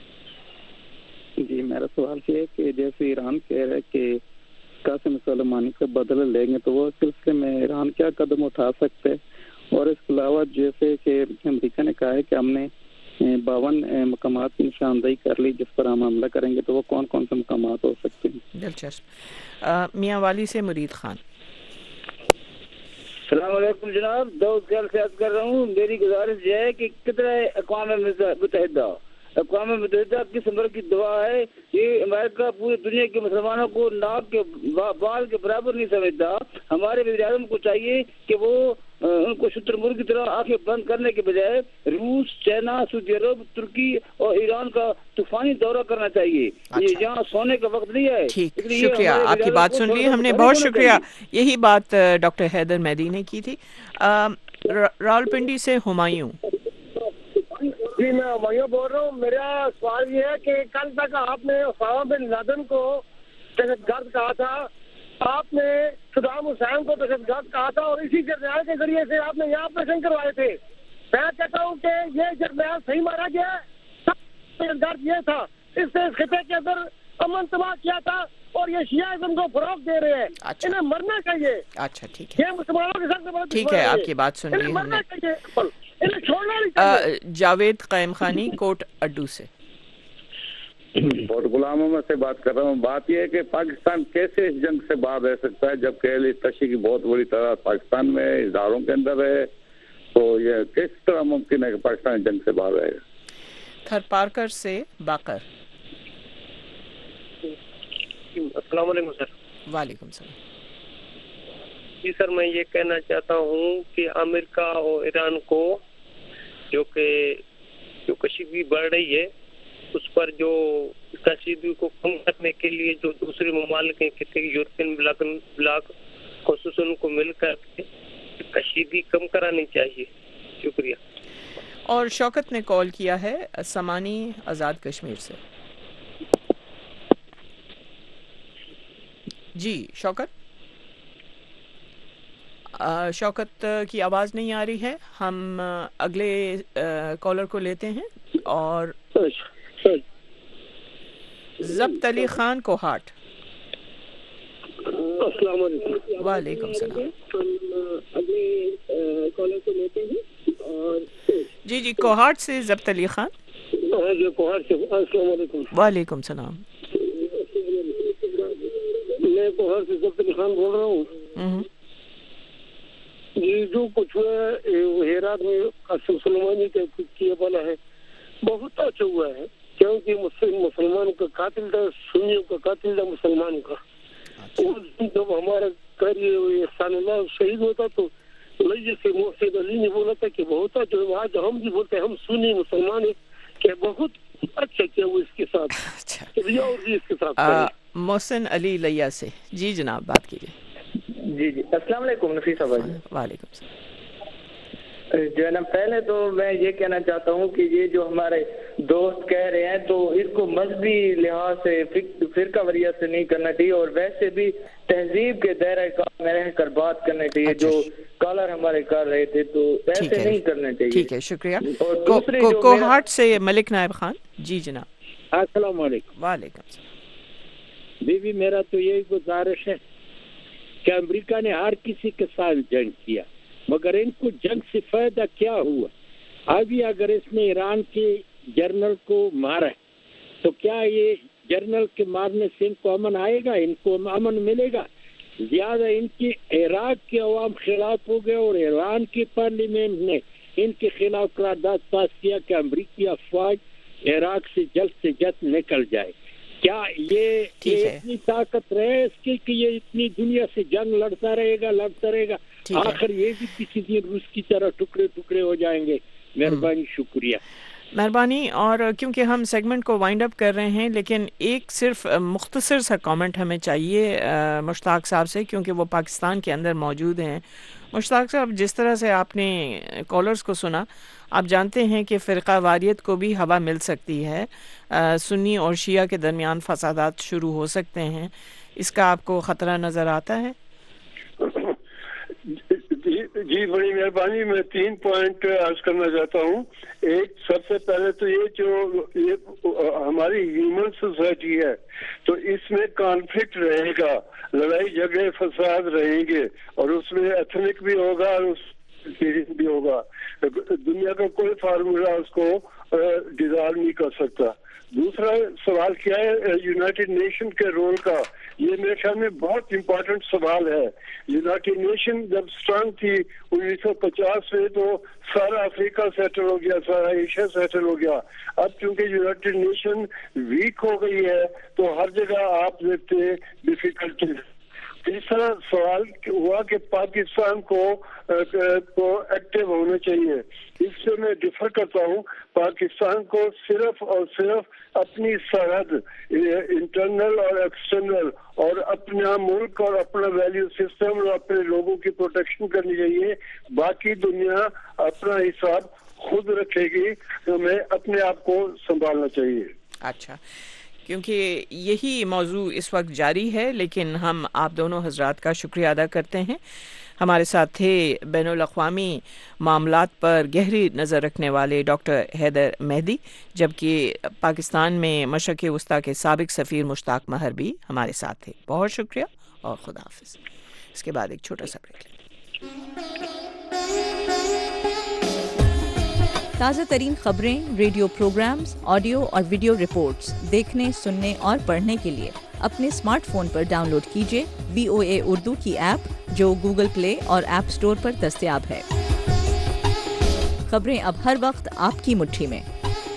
جی میرا سوال یہ ہے کہ جیسے ایران کہہ رہا ہے کہ قاسم سلیمانی کا بدلہ لیں گے، تو وہ سلسلے میں ایران کیا قدم اٹھا سکتے ہیں؟ اور اس کے علاوہ جیسے کہ امریکہ نے کہا ہے کہ ہم نے باون مقامات کی نشاندہی کر لی جس پر ہم حملہ کریں گے، تو وہ کون کون سے مقامات ہو سکتے ہیں؟ دلچسپ۔ میاں والی سے مرید خان۔ السلام علیکم جناب، داؤد خیال سے عرض کر رہا ہوں۔ میری گزارش یہ ہے کہ کتنا اقوام متحدہ اقوام متحدہ کس عمر کی دعا ہے؟ یہ امریکہ پوری دنیا کے مسلمانوں کو ناک کے بال کے برابر نہیں سمجھتا۔ ہمارے وزیر اعظم کو چاہیے کہ وہ ان کو شتر مرغ کی طرح آنکھیں بند کرنے کے بجائے روس، چائنا، سعودی عرب، ترکی اور ایران کا طوفانی دورہ کرنا چاہیے۔ یہ یہاں سونے کا وقت نہیں ہے۔ ٹھیک، شکریہ، آپ کی بات سن لی ہم نے، بہت شکریہ۔ یہی بات ڈاکٹر حیدر مہدی نے کی تھی۔ راولپنڈی سے ہمایوں۔ جی میں ہمایوں بول رہا ہوں۔ میرا سوال یہ ہے کہ کل تک آپ نے اسامہ بن لادن کو دہشت گرد کہا تھا، آپ نے صدام حسین کو دہشت گرد کہا تھا، اور اسی جرنیل کے ذریعے سے آپ نے یہ آپریشن کروائے تھے۔ میں کہتا ہوں کہ یہ جرنیل صحیح مارا گیا ہے، دہشت گرد یہ تھا، اس نے اس خطے کے اندر امن تباہ کیا تھا، اور یہ شیعہ ازم کو فروغ دے رہے ہیں۔ انہیں مرنا چاہیے۔ اچھا ٹھیک ہے، یہ مسلمانوں کے ساتھ بہت ٹھیک ہے، آپ کی بات سن لی ہم مرنا نے۔ چاہیے، انہیں چھوڑنا نہیں چاہیے۔ جاوید قائم خانی، کوٹ اڈو سے۔ اور غلاموں میں سے بات کر رہا ہوں۔ بات یہ ہے کہ پاکستان کیسے اس جنگ سے باہر رہ سکتا ہے جبکہ اہل تشیع کی بہت بڑی تعداد پاکستان میں اداروں کے اندر ہے، تو یہ کس طرح ممکن ہے کہ پاکستان جنگ سے باہر رہے گا؟ تھر پارکر سے باقر۔ السلام علیکم سر۔ وعلیکم السلام۔ جی سر، میں یہ کہنا چاہتا ہوں کہ امریکہ اور ایران کو جو کہ جو کشیدگی بڑھ رہی ہے اس پر جو کشیدگی کو کم کرنے کے لیے جو دوسرے ممالک ہیں کہتے ہیں یورپین بلاک بلاک خصوصاً کو مل کر کے کشیدگی کم کرانی چاہیے۔ شکریہ۔ اور شوکت نے کال کیا ہے سمانی آزاد کشمیر سے. جی شوکت. آ, شوکت کی آواز نہیں آ رہی ہے. ہم اگلے کالر کو لیتے ہیں اور ضبط علی خان کوہاٹ. السلام علیکم. وعلیکم السلام. اگلے کالر کو لیتے ہیں اور جی جی کوہاٹ سے ضبط علی خان. جی کوہاٹ سے. السلام علیکم. وعلیکم السلام. میں کوہاٹ سے ضبط علی خان بول رہا ہوں. یہ جو کچھ ہوا ہے ہیرات میں قاسم سلیمانی کا کیا والا ہے بہت اچھا ہوا ہے کیونکہ مسلمانوں کا قاتل تھا, سنیوں کا قاتل تھا مسلمانوں کا. جب ہمارا قاری احسان اللہ شہید ہوتا تو جیسے محسن علی نے بولا تھا کہ بہت اچھا. آج ہم بھی بولتے ہیں ہم سنی مسلمان ہیں کہ بہت اچھا کیا وہ اس کے ساتھ اس کے ساتھ. محسن علی لیا سے. جی جناب بات کیجیے. جی جی السلام علیکم نفیسہ بھائی. وعلیکم السلام. جو ہے نا پہلے تو میں یہ کہنا چاہتا ہوں کہ یہ جو ہمارے دوست کہہ رہے ہیں تو اس کو مذہبی لحاظ سے فرقہ واریت سے نہیں کرنا چاہیے اور ویسے بھی تہذیب کے دائرہ کار میں رہ کر بات کرنی چاہیے. جو کالر ہمارے کر رہے تھے تو ایسے نہیں کرنا چاہیے. ٹھیک ہے شکریہ. کوہاٹ سے ملک نائب خان. جی جناب. السلام علیکم. وعلیکم السلام. بی بی میرا تو یہی گزارش ہے کہ امریکہ نے ہر کسی کے ساتھ جنگ کیا مگر ان کو جنگ سے فائدہ کیا ہوا؟ ابھی اگر اس نے ایران کے جنرل کو مارا تو کیا یہ جنرل کے مارنے سے ان کو امن آئے گا؟ ان کو امن ملے گا؟ زیادہ ان کی عراق کے عوام خلاف ہو گئے اور ایران کی پارلیمنٹ نے ان کے خلاف قرارداد پاس کیا کہ امریکی افواج عراق سے جلد سے جلد نکل جائے. کیا یہ اتنی طاقت رہے اس کی کہ یہ اتنی دنیا سے جنگ لڑتا رہے گا لڑتا رہے گا آخر یہ بھی کسی دن روس کی طرح ٹکڑے ٹکڑے ہو جائیں گے؟ مہربانی. شکریہ. مہربانی. اور کیونکہ ہم سیگمنٹ کو وائنڈ اپ کر رہے ہیں لیکن ایک صرف مختصر سا کامنٹ ہمیں چاہیے مشتاق صاحب سے کیونکہ وہ پاکستان کے اندر موجود ہیں. مشتاق صاحب جس طرح سے آپ نے کالرز کو سنا آپ جانتے ہیں کہ فرقہ واریت کو بھی ہوا مل سکتی ہے. سنی اور شیعہ کے درمیان فسادات شروع ہو سکتے ہیں. اس کا آپ کو خطرہ نظر آتا ہے؟ جی بڑی مہربانی. میں تین پوائنٹ عرض کرنا چاہتا ہوں. ایک سب سے پہلے تو یہ جو یہ ہماری ہیومن سوسائٹی ہے تو اس میں کانفلکٹ رہے گا, لڑائی جھگڑے فساد رہیں گے اور اس میں ایتھنک بھی ہوگا اور اس بھی ہوگا. دنیا کا کوئی فارمولا اس کو ڈیزالو نہیں کر سکتا. دوسرا سوال کیا ہے یونائٹڈ نیشن کے رول کا, یہ میرے خیال میں بہت امپورٹنٹ سوال ہے. یونائٹڈ نیشن جب اسٹرانگ تھی انیس سو پچاس میں تو سارا افریقہ سیٹل ہو گیا, سارا ایشیا سیٹل ہو گیا. اب چونکہ یونائٹڈ نیشن ویک ہو گئی ہے تو ہر جگہ آپ دیکھتے ہیں ڈیفیکلٹیز. تیسرا سوال ہوا کہ پاکستان کو ایکٹیو ہونا چاہیے. اس سے میں ڈفر کرتا ہوں. پاکستان کو صرف اور صرف اپنی سرحد انٹرنل اور ایکسٹرنل اور اپنا ملک اور اپنا ویلیو سسٹم اور اپنے لوگوں کی پروٹیکشن کرنی چاہیے. باقی دنیا اپنا حساب خود رکھے گی. ہمیں اپنے آپ کو سنبھالنا چاہیے. اچھا, کیونکہ یہی موضوع اس وقت جاری ہے لیکن ہم آپ دونوں حضرات کا شکریہ ادا کرتے ہیں. ہمارے ساتھ تھے بین الاقوامی معاملات پر گہری نظر رکھنے والے ڈاکٹر حیدر مہدی جبکہ پاکستان میں مشرق وسطیٰ کے سابق سفیر مشتاق مہر بھی ہمارے ساتھ تھے. بہت شکریہ اور خدا حافظ. اس کے بعد ایک چھوٹا سا بریک لیتے ہیں. تازہ ترین خبریں، ریڈیو پروگرامز، آڈیو اور ویڈیو رپورٹس دیکھنے، سننے اور پڑھنے کے لیے اپنے اسمارٹ فون پر ڈاؤن لوڈ کیجیے وی او اے اردو کی ایپ جو گوگل پلے اور ایپ اسٹور پر دستیاب ہے. خبریں اب ہر وقت آپ کی مٹھی میں.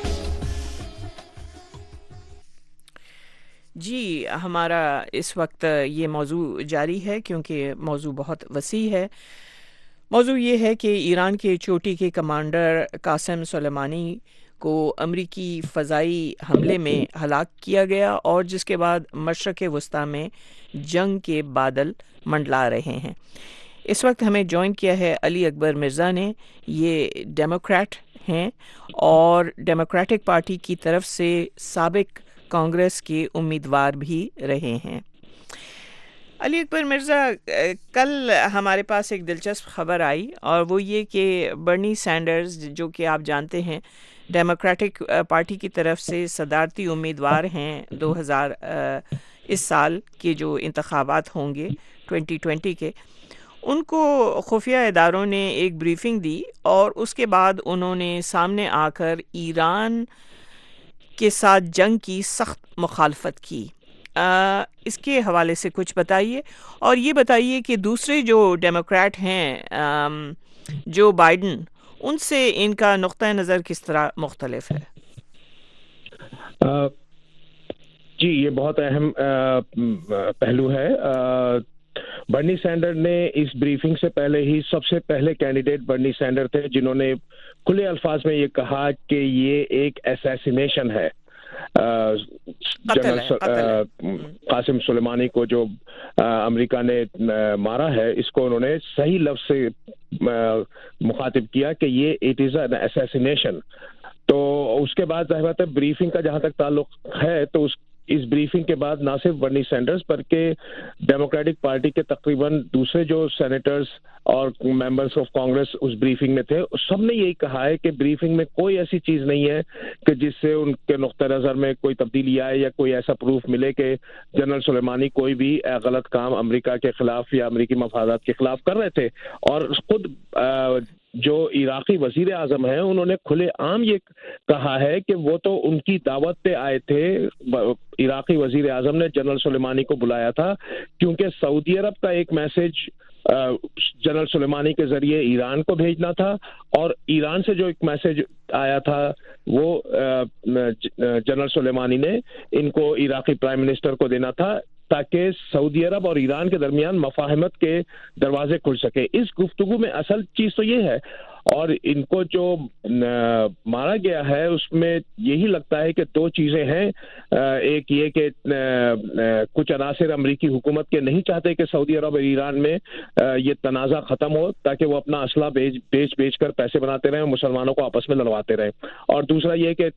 جی ہمارا اس وقت یہ موضوع جاری ہے کیونکہ موضوع بہت وسیع ہے. موضوع یہ ہے کہ ایران کے چوٹی کے کمانڈر قاسم سلیمانی کو امریکی فضائی حملے میں ہلاک کیا گیا اور جس کے بعد مشرق وسطیٰ میں جنگ کے بادل منڈلا رہے ہیں. اس وقت ہمیں جوائن کیا ہے علی اکبر مرزا نے. یہ ڈیموکریٹ ہیں اور ڈیموکریٹک پارٹی کی طرف سے سابق کانگریس کے امیدوار بھی رہے ہیں. علی اکبر مرزا، کل ہمارے پاس ایک دلچسپ خبر آئی اور وہ یہ کہ برنی سینڈرز، جو کہ آپ جانتے ہیں ڈیموکریٹک پارٹی کی طرف سے صدارتی امیدوار ہیں دو ہزار اس سال کے جو انتخابات ہوں گے ٹوینٹی ٹوینٹی کے، ان کو خفیہ اداروں نے ایک بریفنگ دی اور اس کے بعد انہوں نے سامنے آ کر ایران کے ساتھ جنگ کی سخت مخالفت کی. آ, اس کے حوالے سے کچھ بتائیے، اور یہ بتائیے کہ دوسرے جو ڈیموکریٹ ہیں جو بائیڈن، ان سے ان کا نقطہ نظر کس طرح مختلف ہے؟ آ, جی یہ بہت اہم آ, پہلو ہے. آ, برنی سینڈر نے اس بریفنگ سے پہلے ہی سب سے پہلے کینڈیڈیٹ برنی سینڈر تھے جنہوں نے کھلے الفاظ میں یہ کہا کہ یہ ایک اسیسینیشن ہے. جنرل قاسم سلیمانی کو جو امریکہ نے مارا ہے، اس کو انہوں نے صحیح لفظ سے مخاطب کیا کہ یہ اٹ از این اسیسینیشن. تو اس کے بعد ظاہر بات ہے بریفنگ کا جہاں تک تعلق ہے تو اس اس بریفنگ کے بعد نہ صرف برنی سینڈرز بلکہ ڈیموکریٹک پارٹی کے تقریباً دوسرے جو سینیٹرز اور ممبرز آف کانگریس اس بریفنگ میں تھے، سب نے یہی کہا ہے کہ بریفنگ میں کوئی ایسی چیز نہیں ہے کہ جس سے ان کے نقطہ نظر میں کوئی تبدیلی آئے یا کوئی ایسا پروف ملے کہ جنرل سلیمانی کوئی بھی غلط کام امریکہ کے خلاف یا امریکی مفادات کے خلاف کر رہے تھے. اور خود جو عراقی وزیر اعظم ہیں انہوں نے کھلے عام یہ کہا ہے کہ وہ تو ان کی دعوت پہ آئے تھے. عراقی وزیر اعظم نے جنرل سلیمانی کو بلایا تھا کیونکہ سعودی عرب کا ایک میسج جنرل سلیمانی کے ذریعے ایران کو بھیجنا تھا، اور ایران سے جو ایک میسج آیا تھا وہ جنرل سلیمانی نے ان کو عراقی پرائم منسٹر کو دینا تھا تاکہ سعودی عرب اور ایران کے درمیان مفاہمت کے دروازے کھل سکے. اس گفتگو میں اصل چیز تو یہ ہے، اور ان کو جو مارا گیا ہے اس میں یہی لگتا ہے کہ دو چیزیں ہیں. ایک یہ کہ کچھ عناصر امریکی حکومت کے نہیں چاہتے کہ سعودی عرب اور ایران میں یہ تنازع ختم ہو تاکہ وہ اپنا اسلحہ بیچ بیچ بیچ کر پیسے بناتے رہیں اور مسلمانوں کو آپس میں لڑواتے رہیں. اور دوسرا یہ کہ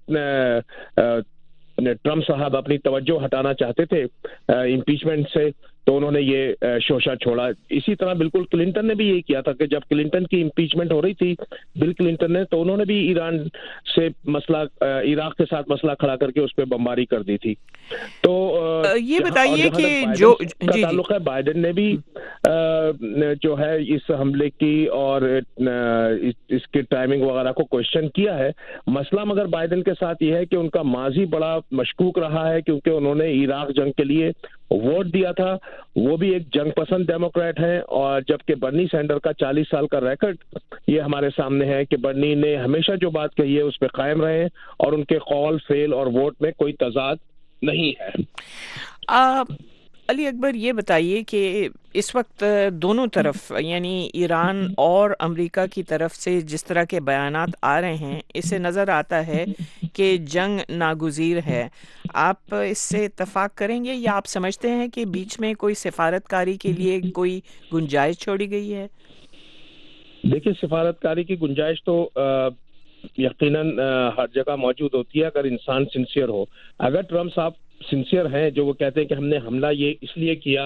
ٹرمپ صاحب اپنی توجہ ہٹانا چاہتے تھے امپیچمنٹ سے، تو انہوں نے یہ شوشہ چھوڑا. اسی طرح بالکل کلنٹن نے بھی یہی کیا تھا کہ جب کلنٹن کی امپیچمنٹ ہو رہی تھی بل کلنٹن نے، تو انہوں نے بھی ایران سے مسئلہ عراق کے ساتھ مسئلہ کھڑا کر کے اس پہ بمباری کر دی تھی. تو یہ بتائیے کہ جو تعلق ہے بائیڈن نے بھی جو ہے اس حملے کی اور اس کی ٹائمنگ وغیرہ کو کوشچن کیا ہے. مسئلہ مگر بائیڈن کے ساتھ یہ ہے کہ ان کا ماضی بڑا مشکوک رہا ہے کیونکہ انہوں نے عراق جنگ کے لیے ووٹ دیا تھا. وہ بھی ایک جنگ پسند ڈیموکریٹ ہیں، اور جبکہ برنی سینڈر کا چالیس سال کا ریکارڈ یہ ہمارے سامنے ہے کہ برنی نے ہمیشہ جو بات کہی ہے اس پہ قائم رہے اور ان کے قول فعل اور ووٹ میں کوئی تضاد نہیں ہے. آ, علی اکبر یہ بتائیے کہ اس وقت دونوں طرف یعنی ایران اور امریکہ کی طرف سے جس طرح کے بیانات آ رہے ہیں، اس سے نظر آتا ہے کہ جنگ ناگزیر ہے. آپ اس سے اتفاق کریں گے یا آپ سمجھتے ہیں کہ بیچ میں کوئی سفارت کاری کے لیے کوئی گنجائش چھوڑی گئی ہے؟ دیکھیے، سفارت کاری کی گنجائش تو یقیناً ہر جگہ موجود ہوتی ہے اگر انسان سنسیئر ہو. اگر ٹرمپ صاحب سنسیئر ہیں جو وہ کہتے ہیں کہ ہم نے حملہ یہ اس لیے کیا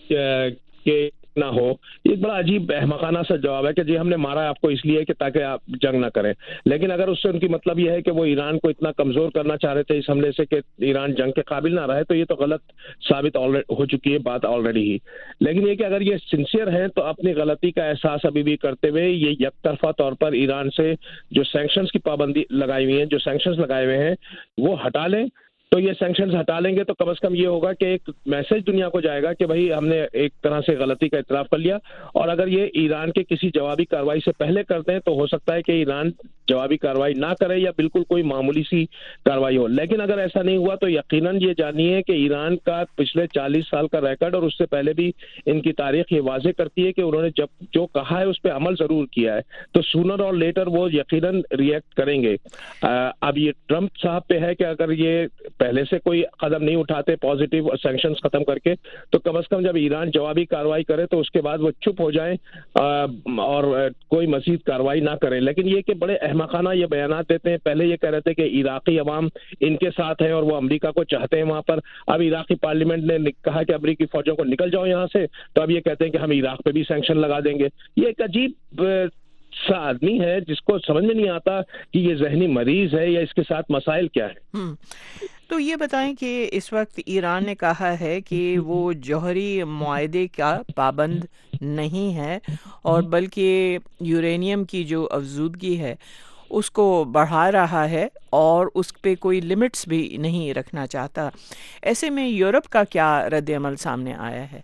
کہ نہ ہو، یہ بڑا عجیب احمقانہ سا جواب ہے کہ جی ہم نے مارا آپ کو اس لیے کہ تاکہ آپ جنگ نہ کریں. لیکن اگر اس سے ان کی مطلب یہ ہے کہ وہ ایران کو اتنا کمزور کرنا چاہ رہے تھے اس حملے سے کہ ایران جنگ کے قابل نہ رہے، تو یہ تو غلط ثابت ہو چکی ہے بات آلریڈی ہی. لیکن یہ کہ اگر یہ سنسیئر ہیں تو اپنی غلطی کا احساس ابھی بھی کرتے ہوئے یہ یک طرفہ طور پر ایران سے جو سینکشنز کی پابندی لگائی ہوئی ہیں، جو سینکشنز لگائے ہوئے ہیں وہ ہٹا لیں. تو یہ سینکشنز ہٹا لیں گے تو کم از کم یہ ہوگا کہ ایک میسج دنیا کو جائے گا کہ بھائی ہم نے ایک طرح سے غلطی کا اعتراف کر لیا. اور اگر یہ ایران کے کسی جوابی کارروائی سے پہلے کرتے ہیں تو ہو سکتا ہے کہ ایران جوابی کارروائی نہ کرے یا بالکل کوئی معمولی سی کارروائی ہو. لیکن اگر ایسا نہیں ہوا تو یقیناً یہ جانیے کہ ایران کا پچھلے چالیس سال کا ریکارڈ اور اس سے پہلے بھی ان کی تاریخ یہ واضح کرتی ہے کہ انہوں نے جب جو کہا ہے اس پہ عمل ضرور کیا ہے. تو سونر اور لیٹر وہ یقیناً ریئیکٹ کریں گے. اب یہ ٹرمپ صاحب پہ ہے کہ اگر یہ پہلے سے کوئی قدم نہیں اٹھاتے پازیٹیو سینکشنز ختم کر کے، تو کم از کم جب ایران جوابی کارروائی کرے تو اس کے بعد وہ چپ ہو جائیں اور کوئی مزید کارروائی نہ کریں. لیکن یہ کہ بڑے احمقانہ یہ بیانات دیتے ہیں. پہلے یہ کہہ رہے تھے کہ عراقی عوام ان کے ساتھ ہیں اور وہ امریکہ کو چاہتے ہیں وہاں پر. اب عراقی پارلیمنٹ نے کہا کہ امریکی فوجوں کو نکل جاؤ یہاں سے، تو اب یہ کہتے ہیں کہ ہم عراق پہ بھی سینکشن لگا دیں گے. یہ ایک عجیب سا آدمی ہے جس کو سمجھ میں نہیں آتا کہ یہ ذہنی مریض ہے یا اس کے ساتھ مسائل کیا ہے. تو یہ بتائیں کہ اس وقت ایران نے کہا ہے کہ وہ جوہری معاہدے کا پابند نہیں ہے اور بلکہ یورینیم کی جو افزودگی ہے اس کو بڑھا رہا ہے اور اس پہ کوئی لمٹس بھی نہیں رکھنا چاہتا. ایسے میں یورپ کا کیا رد عمل سامنے آیا ہے؟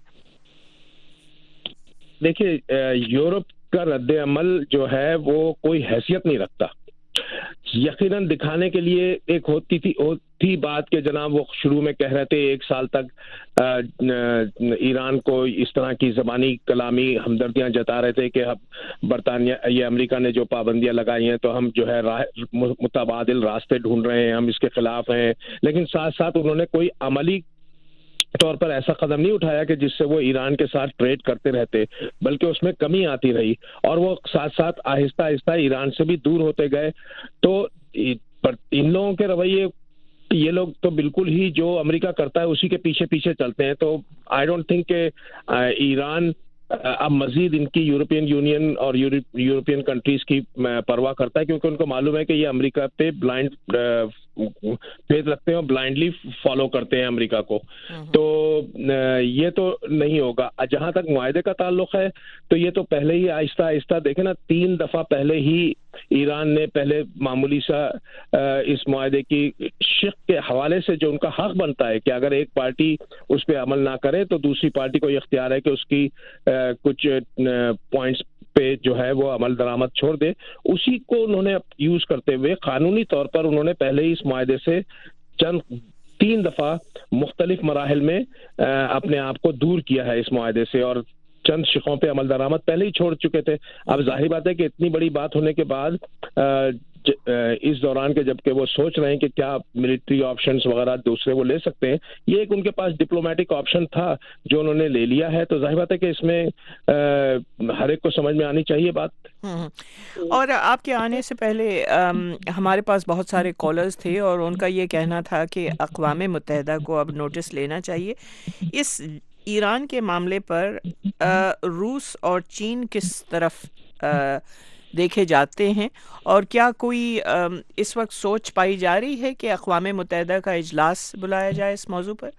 دیکھیے یورپ کا رد عمل جو ہے وہ کوئی حیثیت نہیں رکھتا. یقیناً دکھانے کے لیے ایک ہوتی تھی ہوتی بات کہ جناب وہ شروع میں کہہ رہے تھے ایک سال تک ایران کو اس طرح کی زبانی کلامی ہمدردیاں جتا رہے تھے کہ برطانیہ یہ امریکہ نے جو پابندیاں لگائی ہیں تو ہم جو ہے متبادل راستے ڈھونڈ رہے ہیں، ہم اس کے خلاف ہیں. لیکن ساتھ ساتھ انہوں نے کوئی عملی طور پر ایسا قدم نہیں اٹھایا کہ جس سے وہ ایران کے ساتھ ٹریڈ کرتے رہتے، بلکہ اس میں کمی آتی رہی اور وہ ساتھ ساتھ آہستہ آہستہ ایران سے بھی دور ہوتے گئے. تو ان لوگوں کے رویے، یہ لوگ تو بالکل ہی جو امریکہ کرتا ہے اسی کے پیچھے پیچھے چلتے ہیں. تو آئی ڈونٹ تھنک کہ ایران اب مزید ان کی یورپین یونین اور یورپین کنٹریز کی پرواہ کرتا ہے، کیونکہ ان کو معلوم ہے کہ یہ امریکہ پہ بلائنڈ فیتھ رکھتے ہیں اور بلائنڈلی فالو کرتے ہیں امریکہ کو. تو یہ تو نہیں ہوگا. جہاں تک معاہدے کا تعلق ہے تو یہ تو پہلے ہی آہستہ آہستہ دیکھیں نا، تین دفعہ پہلے ہی ایران نے پہلے معمولی سا اس معاہدے کی شق کے حوالے سے جو ان کا حق بنتا ہے کہ اگر ایک پارٹی اس پہ عمل نہ کرے تو دوسری پارٹی کو یہ اختیار ہے کہ اس کی کچھ پوائنٹس پہ جو ہے وہ عمل درآمد چھوڑ دے، اسی کو انہوں نے یوز کرتے ہوئے قانونی طور پر انہوں نے پہلے ہی اس معاہدے سے چند تین دفعہ مختلف مراحل میں اپنے آپ کو دور کیا ہے اس معاہدے سے اور چند شقوں پہ عمل درآمد پہلے ہی چھوڑ چکے تھے. اب ظاہر بات ہے کہ اتنی بڑی بات ہونے کے بعد اس دوران کے جب کہ وہ سوچ رہے ہیں کہ کیا ملٹری آپشنز وغیرہ دوسرے وہ لے سکتے ہیں، یہ ایک ان کے پاس ڈپلومیٹک آپشن تھا جو انہوں نے لے لیا ہے. تو ظاہر بات ہے کہ اس میں ہر ایک کو سمجھ میں آنی چاہیے بات. اور آپ کے آنے سے پہلے ہمارے پاس بہت سارے کالرز تھے اور ان کا یہ کہنا تھا کہ اقوام متحدہ کو اب نوٹس لینا چاہیے. اس ایران کے معاملے پر روس اور چین کس طرف دیکھے جاتے ہیں اور کیا کوئی اس وقت سوچ پائی جا رہی ہے کہ اقوام متحدہ کا اجلاس بلایا جائے اس موضوع پر؟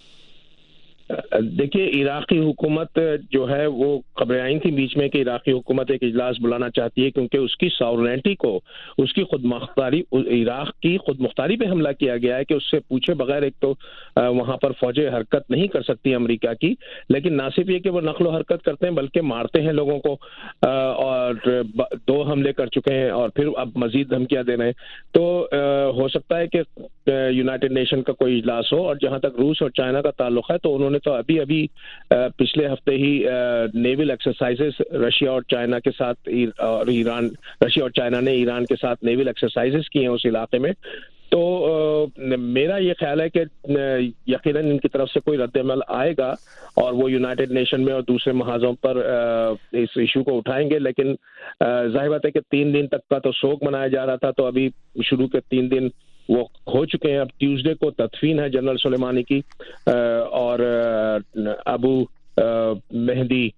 دیکھیے عراقی حکومت جو ہے وہ خبریں آئی تھیں بیچ میں کہ عراقی حکومت ایک اجلاس بلانا چاہتی ہے کیونکہ اس کی ساورنٹی کو، اس کی خود مختاری، عراق کی خود مختاری پہ حملہ کیا گیا ہے کہ اس سے پوچھے بغیر ایک تو وہاں پر فوجیں حرکت نہیں کر سکتی امریکہ کی، لیکن نہ صرف یہ کہ وہ نقل و حرکت کرتے ہیں بلکہ مارتے ہیں لوگوں کو اور دو حملے کر چکے ہیں اور پھر اب مزید دھمکیاں دے رہے ہیں. تو ہو سکتا ہے کہ یونائٹڈ نیشن کا کوئی اجلاس ہو. اور جہاں تک روس اور چائنا کا تعلق ہے تو انہوں نے تو ابھی ابھی پچھلے ہفتے ہی نیول ایکسرسائزز رشیا اور چائنا کے ساتھ اور ایران رشیا اور چائنا نے ایران کے ساتھ نیول ایکسرسائزز کیے ہیں اس علاقے میں. تو میرا یہ خیال ہے کہ یقیناً ان کی طرف سے کوئی رد عمل آئے گا اور وہ یونائٹڈ نیشن میں اور دوسرے محاذوں پر اس ایشو کو اٹھائیں گے. لیکن ظاہر بات ہے کہ تین دن تک کا تو سوگ منایا جا رہا تھا، تو ابھی شروع کے تین دن وہ ہو چکے ہیں. اب ٹیوزڈے کو تدفین ہے جنرل سلیمانی کی اور ابو مہدی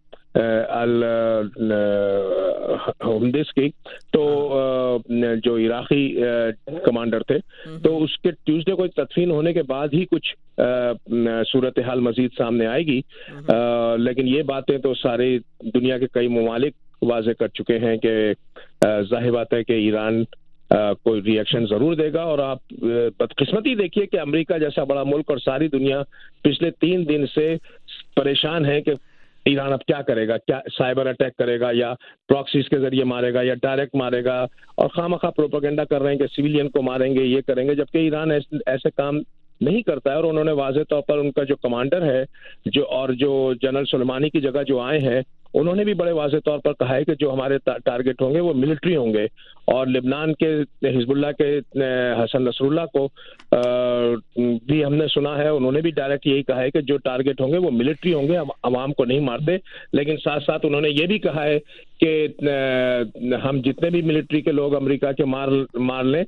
الحمدس کی، تو جو عراقی کمانڈر تھے، تو اس کے ٹیوزڈے کو تدفین ہونے کے بعد ہی کچھ صورتحال مزید سامنے آئے گی. لیکن یہ باتیں تو سارے دنیا کے کئی ممالک واضح کر چکے ہیں کہ ظاہر بات ہے کہ ایران کوئی ری ایکشن ضرور دے گا. اور آپ بدقسمتی دیکھیے کہ امریکہ جیسا بڑا ملک اور ساری دنیا پچھلے تین دن سے پریشان ہے کہ ایران اب کیا کرے گا، کیا سائبر اٹیک کرے گا یا پراکسیز کے ذریعے مارے گا یا ڈائریکٹ مارے گا، اور خواہ مخواہ پروپیگنڈا کر رہے ہیں کہ سویلین کو ماریں گے، یہ کریں گے، جبکہ ایران ایسے کام نہیں کرتا ہے. اور انہوں نے واضح طور پر ان کا جو کمانڈر ہے جو اور جو جنرل سلیمانی کی جگہ جو آئے ہیں انہوں نے بھی بڑے واضح طور پر کہا ہے کہ جو ہمارے ٹارگٹ ہوں گے وہ ملٹری ہوں گے، اور لبنان کے حزب اللہ کے حسن نصر اللہ کو بھی ہم نے سنا ہے، انہوں نے بھی ڈائریکٹ یہی کہا ہے کہ جو ٹارگٹ ہوں گے وہ ملٹری ہوں گے، ہم عوام کو نہیں مارتے. لیکن ساتھ ساتھ انہوں نے یہ بھی کہا ہے کہ ہم جتنے بھی ملٹری کے لوگ امریکہ کے مار مار لیں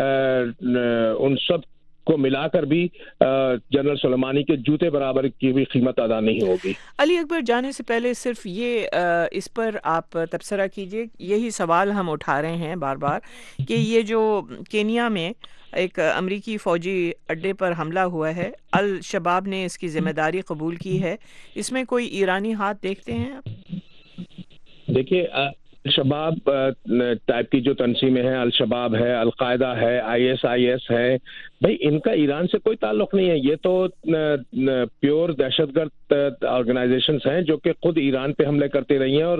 ان سب کو ملا کر بھی جنرل سلیمانی کے جوتے برابر کی بھی قیمت ادا نہیں ہوگی. علی اکبر، جانے سے پہلے صرف یہ اس پر آپ تبصرہ کیجئے، یہی سوال ہم اٹھا رہے ہیں بار بار کہ یہ جو کینیا میں ایک امریکی فوجی اڈے پر حملہ ہوا ہے، الشباب نے اس کی ذمہ داری قبول کی ہے، اس میں کوئی ایرانی ہاتھ دیکھتے ہیں آپ؟ دیکھیے، الشباب ٹائپ کی جو تنظیمیں ہیں، الشباب ہے، القاعدہ ہے، آئی ایس آئی ایس ہے، بھائی ان کا ایران سے کوئی تعلق نہیں ہے. یہ تو پیور دہشت گرد آرگنائزیشنز ہیں جو کہ خود ایران پہ حملے کرتے رہی ہیں، اور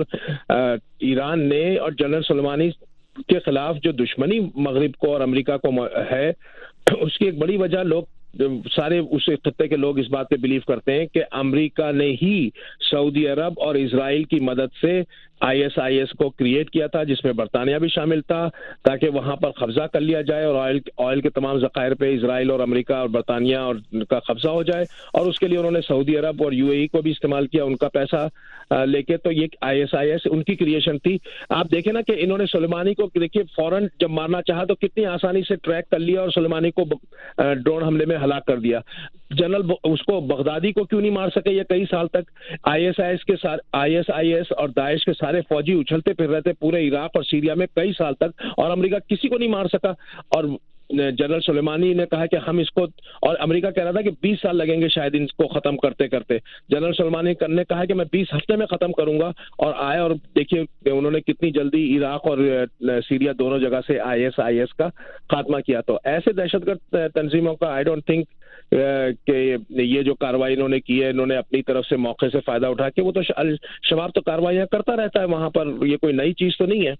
ایران نے اور جنرل سلیمانی کے خلاف جو دشمنی مغرب کو اور امریکہ کو ہے، اس کی ایک بڑی وجہ لوگ سارے اس خطے کے لوگ اس بات پہ بلیو کرتے ہیں کہ امریکہ نے ہی سعودی عرب اور اسرائیل کی مدد سے آئی ایس آئی ایس کو کریٹ کیا تھا، جس میں برطانیہ بھی شامل تھا، تاکہ وہاں پر قبضہ کر لیا جائے اور آئل آئل کے تمام ذخائر پہ اسرائیل اور امریکہ اور برطانیہ اور کا قبضہ ہو جائے. اور اس کے لیے انہوں نے سعودی عرب اور یو اے ای کو بھی استعمال کیا ان کا پیسہ لے کے. تو یہ آئی ایس آئی ایس ان کی کریشن تھی. آپ دیکھیں نا کہ انہوں نے سلیمانی کو دیکھیے فوراً جب مارنا چاہا تو کتنی آسانی سے ٹریک کر لیا اور سلیمانی کو ڈرون حملے میں ہلاک کر دیا. جنرل اس کو بغدادی کو کیوں نہیں مار سکے یہ کئی سال تک؟ آئی ایس آئی ایس کے آئی ایس آئی ایس اور داعش کے سارے فوجی اچھلتے پھر رہتے پورے عراق اور سیریا میں کئی سال تک، اور امریکہ کسی کو نہیں مار سکا. اور جنرل سلیمانی نے کہا کہ ہم اس کو، اور امریکہ کہہ رہا تھا کہ بیس سال لگیں گے شاید ان کو ختم کرتے کرتے. جنرل سلیمانی نے کہا کہ میں بیس ہفتے میں ختم کروں گا، اور آئے اور دیکھیے انہوں نے کتنی جلدی عراق اور سیریا دونوں جگہ سے آئی ایس آئی ایس کا خاتمہ کیا. تو ایسے دہشت گرد تنظیموں کا آئی ڈونٹ تھنک کہ یہ جو کاروائی انہوں نے کی ہے، انہوں نے اپنی طرف سے موقع سے فائدہ اٹھا کے، وہ تو شباب تو کاروائیاں کرتا رہتا ہے وہاں پر، یہ کوئی نئی چیز تو نہیں ہے.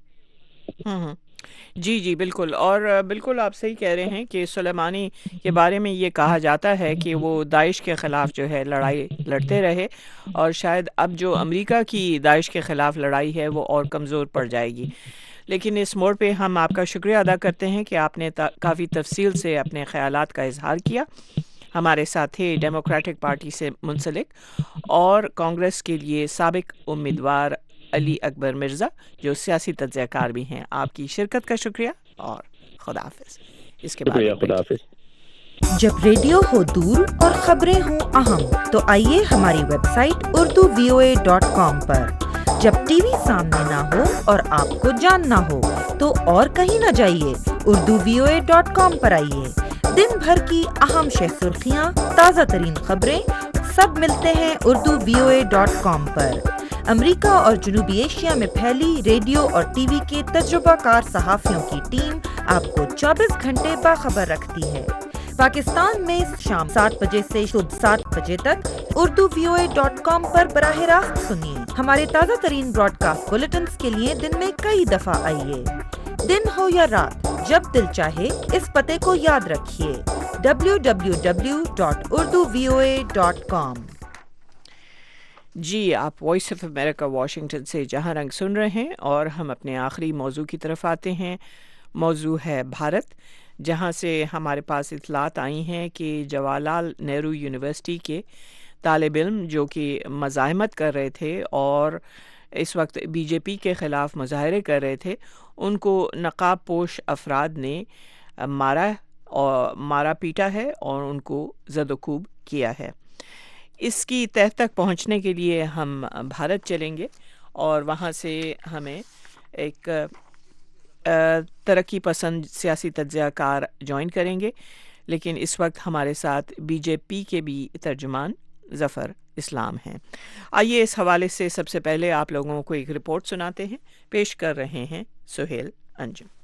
ہاں جی جی بالکل، اور بالکل آپ صحیح کہہ رہے ہیں کہ سلیمانی کے بارے میں یہ کہا جاتا ہے کہ وہ داعش کے خلاف جو ہے لڑائی لڑتے رہے، اور شاید اب جو امریکہ کی داعش کے خلاف لڑائی ہے وہ اور کمزور پڑ جائے گی. لیکن اس موڑ پہ ہم آپ کا شکریہ ادا کرتے ہیں کہ آپ نے کافی تفصیل سے اپنے خیالات کا اظہار کیا. ہمارے ساتھی ڈیموکریٹک پارٹی سے منسلک اور کانگریس کے لیے سابق امیدوار علی اکبر مرزا جو سیاسی تجزیہ کار بھی ہیں، آپ کی شرکت کا شکریہ اور خدا حافظ. اس کے بعد خدا حافظ. جب ریڈیو ہو دور اور خبریں ہوں اہم تو آئیے ہماری website Urdu V O A dot com پر. جب ٹی وی سامنے نہ ہو اور آپ کو جاننا ہو تو اور کہیں نہ جائیے، Urdu V O A dot com پر آئیے. دن بھر کی اہم شہ سرخیاں، تازہ ترین خبریں سب ملتے ہیں Urdu V O A dot com پر. امریکہ اور جنوبی ایشیا میں پھیلی ریڈیو اور ٹی وی کے تجربہ کار صحافیوں کی ٹیم آپ کو چوبیس گھنٹے باخبر رکھتی ہے. پاکستان میں شام سات بجے سے صبح سات بجے تک Urdu V O A dot com پر براہ راست سنیے. ہمارے تازہ ترین براڈ کاسٹ بلیٹنز کے لیے دن میں کئی دفعہ آئیے. دن ہو یا رات، جب دل چاہے اس پتے کو یاد رکھیے، W W W dot Urdu V O A dot com. جی، آپ وائس آف امریکہ واشنگٹن سے جہاں رنگ سن رہے ہیں، اور ہم اپنے آخری موضوع کی طرف آتے ہیں. موضوع ہے بھارت، جہاں سے ہمارے پاس اطلاعات آئی ہیں کہ جواہر لال نہرو یونیورسٹی کے طالب علم جو کہ مزاحمت کر رہے تھے اور اس وقت بی جے پی کے خلاف مظاہرے کر رہے تھے، ان کو نقاب پوش افراد نے مارا اور مارا پیٹا ہے اور ان کو زد و کوب کیا ہے. اس کی تہ تک پہنچنے کے لیے ہم بھارت چلیں گے اور وہاں سے ہمیں ایک ترقی پسند سیاسی تجزیہ کار جوائن کریں گے. لیکن اس وقت ہمارے ساتھ بی جے پی کے بھی ترجمان ظفر اسلام ہیں. آئیے اس حوالے سے سب سے پہلے آپ لوگوں کو ایک رپورٹ سناتے ہیں. پیش کر رہے ہیں Sohail Anjum.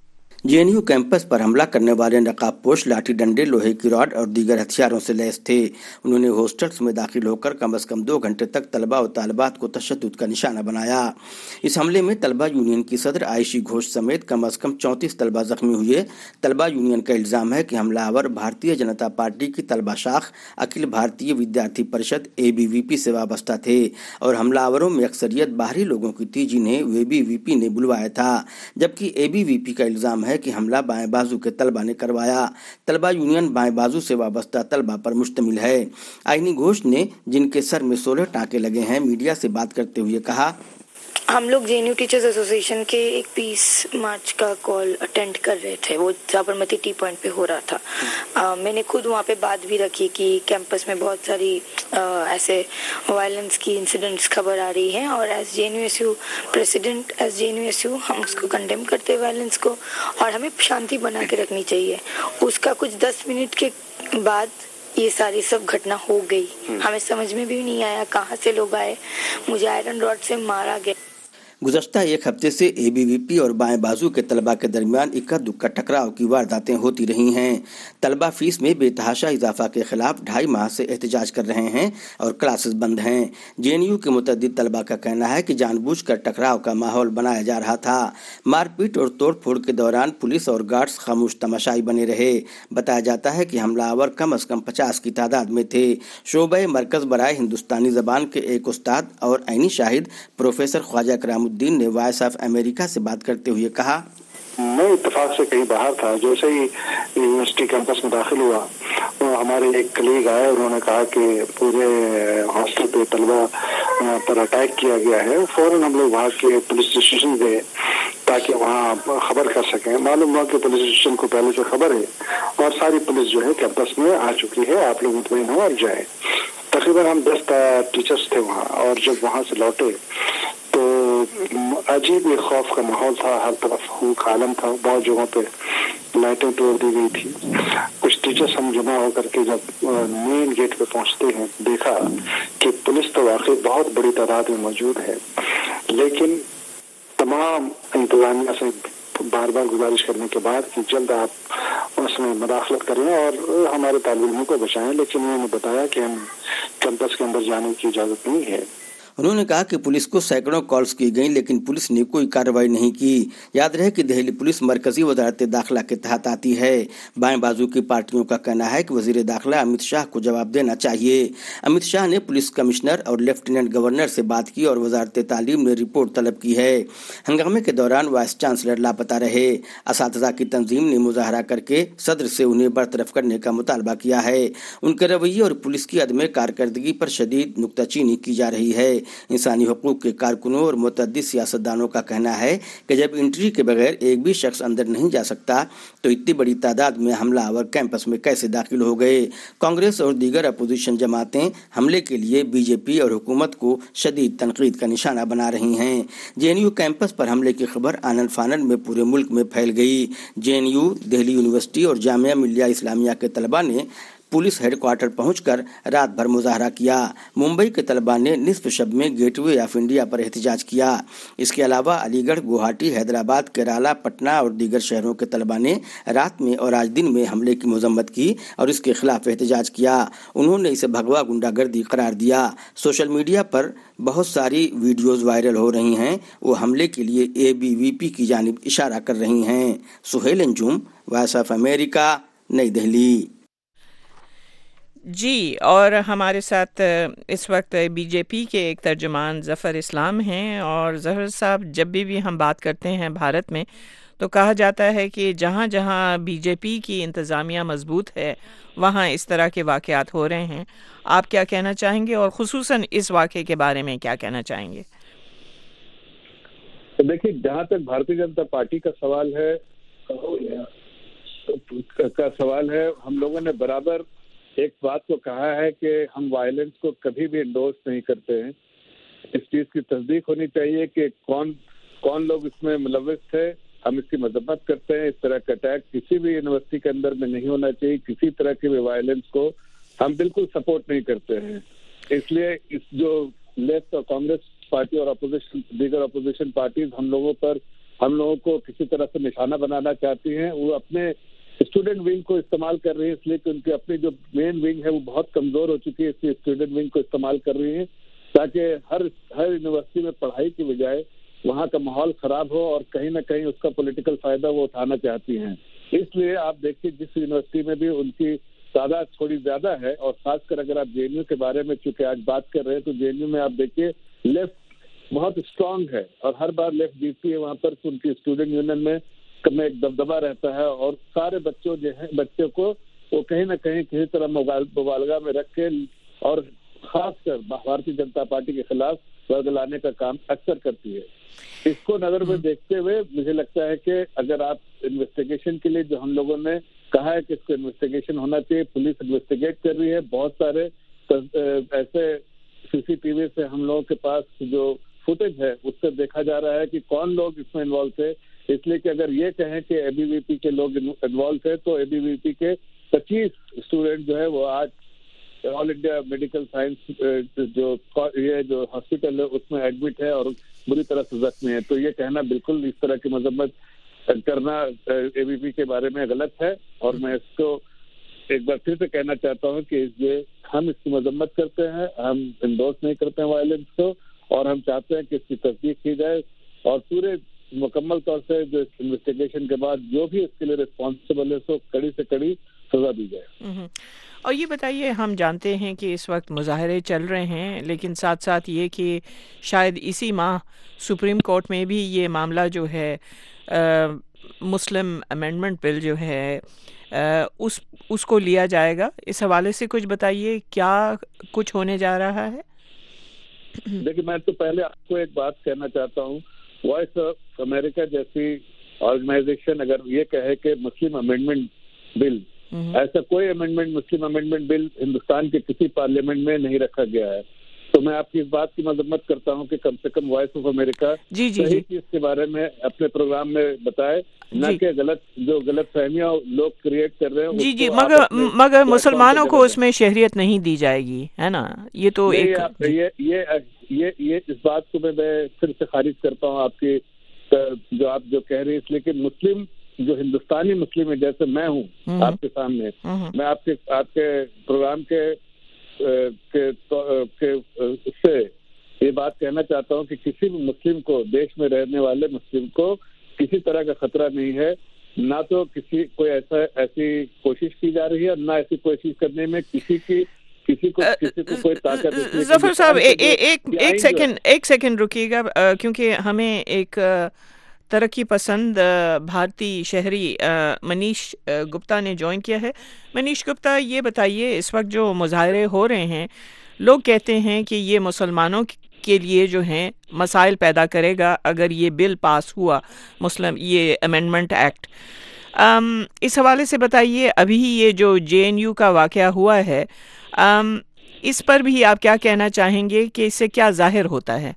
J N U campus पर हमला करने वाले नकाबपोश लाठी डंडे, लोहे की रॉड और दीगर हथियारों से लैस थे। उन्होंने हॉस्टल्स में दाखिल होकर कम अज कम दो घंटे तक तलबा और तालिबात को तशद्दुद का निशाना बनाया। इस हमले में तलबा यूनियन की सदर आयशी घोष समेत कम अज कम चौंतीस तलबा जख्मी हुए। तलबा यूनियन का इल्जाम है कि हमलावर भारतीय जनता पार्टी की तलबा शाख अखिल भारतीय विद्यार्थी परिषद ए बी वी पी से वाबस्ता थे और हमलावरों में अक्सरियत बाहरी लोगों की थी जिन्हें ए बी वी पी ने बुलवाया था, जबकि ए बी वी पी का इल्जाम है कि हमला बाएं बाजू के तलबा ने करवाया। तलबा यूनियन बाएं बाजू से वाबस्ता तलबा पर मुश्तमिल है। आईनी घोष ने, जिनके सर में सोलह टाँके लगे हैं, मीडिया से बात करते हुए कहा, हम लोग J N U teachers association के एक पीस मार्च का कॉल अटेंड कर रहे थे। वो साबरमती टी पॉइंट पे हो रहा था। आ, मैंने खुद वहाँ पे बात भी रखी कि कैंपस में बहुत सारी आ, ऐसे वायलेंस की इंसिडेंट्स खबर आ रही हैं और as J N U S U president as J N U S U हम उसको कंडेम करते हैं वायलेंस को और हमें शांति बना के रखनी चाहिए। उसका कुछ दस मिनट के बाद ये सारी सब घटना हो गई। हमें समझ में भी नहीं आया कहाँ से लोग आए, मुझे आयरन रॉड से मारा गया। गुज़श्ता एक हफ्ते से ए बी वी पी और बाएं बाजू के तलबा के दरमियान इक्का दुक्का टकराव की वारदातें होती रही हैं। तलबा फीस में बेतहाशा इजाफा के खिलाफ ढाई माह से एहतजाज कर रहे हैं और क्लासेस बंद हैं। जे एन यू के मुतअद्दिद तलबा का कहना है कि जानबूझकर टकराव का माहौल बनाया जा रहा था। मारपीट और तोड़ फोड़ के दौरान पुलिस और गार्ड्स खामोश तमाशाई बने रहे। बताया जाता है कि हमलावर कम अज कम पचास की तादाद में थे। शोबे मरकज़ बराए हिंदुस्तानी ज़बान के एक उस्ताद और ऐनी शाहिद प्रोफेसर ख्वाजा करामुद्दीन ने वॉइस ऑफ अमेरिका से बात करते हुए कहा, मैं इत्तेफाक से कहीं बाहर था। जैसे ही यूनिवर्सिटी कैंपस में दाखिल हुआ तो हमारे एक कलीग आए, उन्होंने कहा कि पूरे हॉस्टल पे तलबा पर अटैक किया गया है। फौरन हम लोग वहाँ के पुलिस स्टेशन गए ताकि वहाँ खबर कर सकें। मालूम हुआ कि पुलिस स्टेशन को पहले से खबर है और सारी पुलिस जो है कैंपस में आ चुकी है, आप लोग मुतमईन हो और जाए। तकरीबन हम दस टीचर्स थे वहाँ और जब वहाँ से लौटे तो अजीब एक खौफ का माहौल था। हर तरफ खूक आलम था। बहुत जगहों पे लाइटें तोड़ दी गई थी। कुछ टीचर्स हम जमा होकर के जब मेन गेट पे पहुंचते हैं देखा कि पुलिस तो वाकई बहुत बड़ी तादाद में मौजूद है, लेकिन तमाम इंतजामिया से बार बार गुजारिश करने के बाद कि जल्द आप उसमें मदाखलत करें और हमारे तालिब इल्मों को बचाएं, लेकिन उन्होंने बताया कि हम कैंपस के अंदर जाने की इजाज़त नहीं है। उन्होंने कहा कि पुलिस को सैकड़ों कॉल्स की गई लेकिन पुलिस ने कोई कार्रवाई नहीं की। याद रहे कि दिल्ली पुलिस मरकजी वजारत दाखिला के तहत आती है। बाएं बाजू की पार्टियों का कहना है कि वजीर दाखिला अमित शाह को जवाब देना चाहिए। अमित शाह ने पुलिस कमिश्नर और लेफ्टिनेंट गवर्नर से बात की और वजारत तालीम ने रिपोर्ट तलब की है। हंगामे के दौरान वाइस चांसलर लापता रहे। असातिज़ा की तंजीम ने मुजाहरा करके सदर से उन्हें बरतरफ करने का मुतालबा किया है। उनके रवैये और पुलिस की अदम कारकर्दगी पर शदीद नुक्ताचीनी की जा रही है। इंसानी हकूक़ के कारकुनों और मुतअद्दिद सियासतदानों का कहना है कि जब एंट्री के बगैर एक भी शख्स अंदर नहीं जा सकता तो इतनी बड़ी तादाद में हमलावर कैंपस में कैसे दाखिल हो गए। कांग्रेस और दीगर अपोजिशन जमातें हमले के लिए बीजेपी और हुकूमत को शदीद तनकीद का निशाना बना रही हैं। जे एन यू कैंपस पर हमले की खबर आनन फानन में पूरे मुल्क में फैल गई। J N U, Delhi university और जामिया मिल्लिया इस्लामिया के तलबा ने पुलिस हेडक्वार्टर पहुंचकर रात भर मुजाहरा किया। मुंबई के तलबा ने निस्फ शब में गेटवे ऑफ इंडिया पर एहतजाज किया। इसके अलावा अलीगढ़, गुवाहाटी, हैदराबाद, केराला, पटना और दीगर शहरों के तलबा ने रात में और आज दिन में हमले की मजम्मत की और इसके खिलाफ एहतजाज किया। उन्होंने इसे भगवा गुंडागर्दी करार दिया। सोशल मीडिया पर बहुत सारी वीडियोज़ वायरल हो रही हैं, वो हमले के लिए ए बी वी पी की जानिब इशारा कर रही हैं। Suhail Anjum, voice of America, Nai Delhi. जी, और हमारे साथ इस वक्त बीजेपी के एक तर्जुमान ज़फ़र इस्लाम हैं। और ज़फ़र साहब, जब भी भी हम बात करते हैं भारत में तो कहा जाता है कि जहाँ जहाँ बीजेपी की इंतज़ामिया मजबूत है वहाँ इस तरह के वाक़यात हो रहे हैं। आप क्या कहना चाहेंगे और ख़ुसूसन इस वाक़े के बारे में क्या कहना चाहेंगे? तो देखिए, जहाँ तक भारतीय जनता पार्टी का सवाल है का सवाल है हम लोगों ने बराबर एक बात को कहा है कि हम वायलेंस को कभी भी इंडोर्स नहीं करते हैं। इस चीज़ की तस्दीक होनी चाहिए कि कौन कौन लोग इसमें मुलव्वस थे। हम इसकी मजम्मत करते हैं। इस तरह का अटैक किसी भी यूनिवर्सिटी के अंदर में नहीं होना चाहिए। किसी तरह के भी वायलेंस को हम बिल्कुल सपोर्ट नहीं करते हैं। इसलिए इस जो लेफ्ट और कांग्रेस पार्टी और अपोजिशन दीगर अपोजिशन पार्टीज हम लोगों पर ہم لوگوں کو کسی طرح سے نشانہ بنانا چاہتی ہیں. وہ اپنے اسٹوڈنٹ ونگ کو استعمال کر رہی ہے اس لیے کہ ان کی اپنی جو مین ونگ ہے وہ بہت کمزور ہو چکی ہے, اس لیے اسٹوڈنٹ ونگ کو استعمال کر رہی ہیں تاکہ ہر ہر یونیورسٹی میں پڑھائی کی بجائے وہاں کا ماحول خراب ہو اور کہیں نہ کہیں اس کا پولیٹیکل فائدہ وہ اٹھانا چاہتی ہیں. اس لیے آپ دیکھیے جس یونیورسٹی میں بھی ان کی تعداد تھوڑی زیادہ ہے, اور خاص کر اگر آپ جے این یو کے بارے میں چونکہ آج بات کر رہے ہیں تو جے این یو میں آپ دیکھیے لیفٹ بہت اسٹرانگ ہے اور ہر بار لیفٹ جیتتی ہے وہاں پر. ان کی اسٹوڈنٹ یونین میں میں ایک دبدبہ رہتا ہے اور سارے بچوں جو ہیں بچوں کو وہ کہیں نہ کہیں کسی طرح مبالغہ میں رکھ کے اور خاص کر بھارتیہ جنتا پارٹی کے خلاف ورگلانے کا کام اکثر کرتی ہے. اس کو نظر میں دیکھتے ہوئے مجھے لگتا ہے کہ اگر آپ انویسٹیگیشن کے لیے جو ہم لوگوں نے کہا ہے کہ اس کو انویسٹیگیشن ہونا چاہیے, پولیس انویسٹیگیٹ کر رہی ہے. بہت سارے ایسے سی سی ٹی وی سے ہم لوگوں کے پاس جو فوٹیج ہے اس سے دیکھا جا رہا ہے کہ کون لوگ اس میں انوالو تھے. اس لیے کہ اگر یہ کہیں کہ اے بی وی پی کے لوگ انوالو تھے تو اے بی وی پی کے پچیس اسٹوڈنٹ جو ہے وہ آج آل انڈیا میڈیکل سائنس جو یہ جو ہاسپٹل ہے اس میں ایڈمٹ ہے اور بری طرح سے زخمی ہے. تو یہ کہنا بالکل اس طرح کی مذمت کرنا اے بی پی کے بارے میں غلط ہے, اور میں اس کو ایک بار پھر سے کہنا چاہتا ہوں کہ یہ ہم اس کی مذمت کرتے ہیں, ہم انڈورس نہیں کرتے ہیں وائلنس کو, اور ہم چاہتے ہیں کہ اس کی تصدیق کی جائے اور پورے مکمل طور سے جو انویسٹیگیشن کے بعد جو بھی اس کے لیے ریسپانسبل ہے سو کڑی سے کڑی سزا دی جائے. اور یہ بتائیے, ہم جانتے ہیں کہ اس وقت مظاہرے چل رہے ہیں, لیکن ساتھ ساتھ یہ کہ شاید اسی ماہ سپریم کورٹ میں بھی یہ معاملہ جو ہے مسلم امینڈمنٹ بل جو ہے اس اس کو لیا جائے گا. اس حوالے سے کچھ بتائیے, کیا کچھ ہونے جا رہا ہے؟ دیکھیے میں تو پہلے آپ کو ایک بات کہنا چاہتا ہوں, وائس آف امریکہ جیسی آرگنائزیشن اگر یہ کہے کہ مسلم امینڈمنٹ بل, ایسا کوئی امینڈمنٹ مسلم امینڈمنٹ بل ہندوستان کے کسی پارلیمنٹ میں نہیں رکھا گیا ہے, تو میں آپ کی اس بات کی مذمت کرتا ہوں کہ کم سے کم وائس آف امریکہ جی جی صحیح چیز کے بارے میں اپنے پروگرام میں بتائے, نہ کہ غلط جو غلط فہمیاں لوگ کریٹ کر رہے ہیں. جی جی مگر مگر مسلمانوں کو اس میں شہریت نہیں دی جائے گی, ہے نا؟ یہ تو ایک یہ یہ یہ یہ اس بات کو میں پھر سے خارج کرتا ہوں آپ کی جو آپ جو کہہ رہے ہیں, اس لیے کہ مسلم جو ہندوستانی مسلم ہے جیسے میں ہوں آپ کے سامنے, میں آپ کے آپ کے پروگرام کے سے یہ بات کہنا چاہتا ہوں کہ کسی بھی مسلم کو, دیش میں رہنے والے مسلم کو کسی طرح کا خطرہ نہیں ہے, نہ تو کسی کوئی ایسا ایسی کوشش کی جا رہی ہے, نہ ایسی کوشش کرنے میں کسی کی کسی کو کسی کو کوئی طاقت. ظفر صاحب ایک ایک سیکنڈ ایک سیکنڈ رکیے گا, کیونکہ ہمیں ایک ترقی پسند بھارتی شہری منیش گپتا نے جوائن کیا ہے. منیش گپتا, یہ بتائیے اس وقت جو مظاہرے ہو رہے ہیں, لوگ کہتے ہیں کہ یہ مسلمانوں کے لیے جو ہیں مسائل پیدا کرے گا اگر یہ بل پاس ہوا, مسلم یہ امینڈمنٹ ایکٹ. اس حوالے سے بتائیے, ابھی یہ جو جے این یو کا واقعہ ہوا ہے اس پر بھی آپ کیا کہنا چاہیں گے کہ اس سے کیا ظاہر ہوتا ہے؟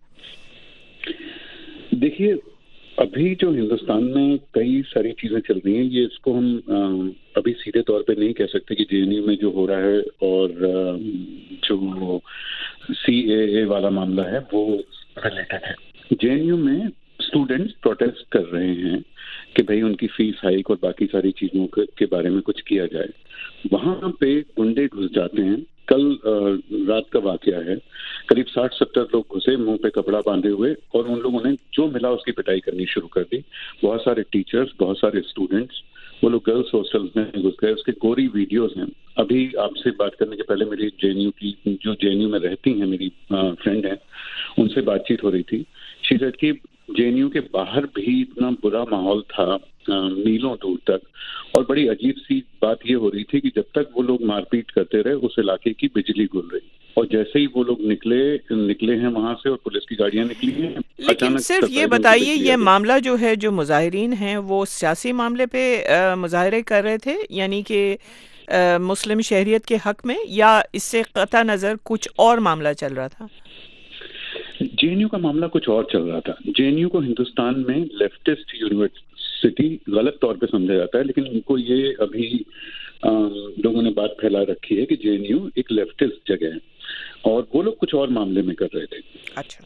دیکھیے ابھی جو ہندوستان میں کئی ساری چیزیں چل رہی ہیں, یہ اس کو ہم ابھی سیدھے طور پہ نہیں کہہ سکتے کہ جے این یو میں جو ہو رہا ہے اور جو سی اے اے والا معاملہ ہے وہ ریلیٹڈ ہے. جے این یو میں اسٹوڈینٹس پروٹیسٹ کر رہے ہیں کہ بھئی ان کی فیس ہائیک اور باقی ساری چیزوں کے بارے میں کچھ کیا جائے. وہاں پہ گنڈے گھس جاتے ہیں. کل رات کا واقعہ ہے, قریب ساٹھ ستر لوگ گھسے منہ پہ کپڑا باندھے ہوئے, اور ان لوگوں نے جو ملا اس کی پٹائی کرنی شروع کر دی. بہت سارے ٹیچرز, بہت سارے اسٹوڈینٹس, وہ لوگ گرلس ہاسٹلز میں گھس گئے. اس کے گوری ویڈیوز ہیں. ابھی آپ سے بات کرنے کے پہلے میری جے این یو کی جو جے این یو میں رہتی ہیں میری فرینڈ ہیں, ان سے بات چیت ہو رہی تھی. شی سیڈ کہ جے این یو کے باہر بھی اتنا برا ماحول تھا میلوں دور تک, اور بڑی عجیب سی بات یہ ہو رہی تھی کہ جب تک وہ لوگ مار پیٹ کرتے رہے اس علاقے کی بجلی گل رہی, اور جیسے ہی وہ لوگ نکلے نکلے ہیں وہاں سے اور پولیس کی گاڑیاں نکلی ہیں. لیکن صرف یہ بتائیے, یہ معاملہ جو ہے جو مظاہرین ہیں وہ سیاسی معاملے پہ مظاہرے کر رہے تھے, یعنی کہ مسلم شہریت کے حق میں, یا اس سے قطع نظر کچھ اور معاملہ چل رہا تھا؟ جے این یو کا معاملہ کچھ اور چل رہا تھا. جے این یو کو ہندوستان میں لیفٹسٹ یونیورسٹی غلط طور پہ سمجھا جاتا ہے, لیکن ان کو یہ ابھی لوگوں نے بات پھیلا رکھی ہے کہ جے این یو ایک لیفٹسٹ جگہ ہے, اور وہ لوگ کچھ اور معاملے میں کر رہے تھے. اچھا,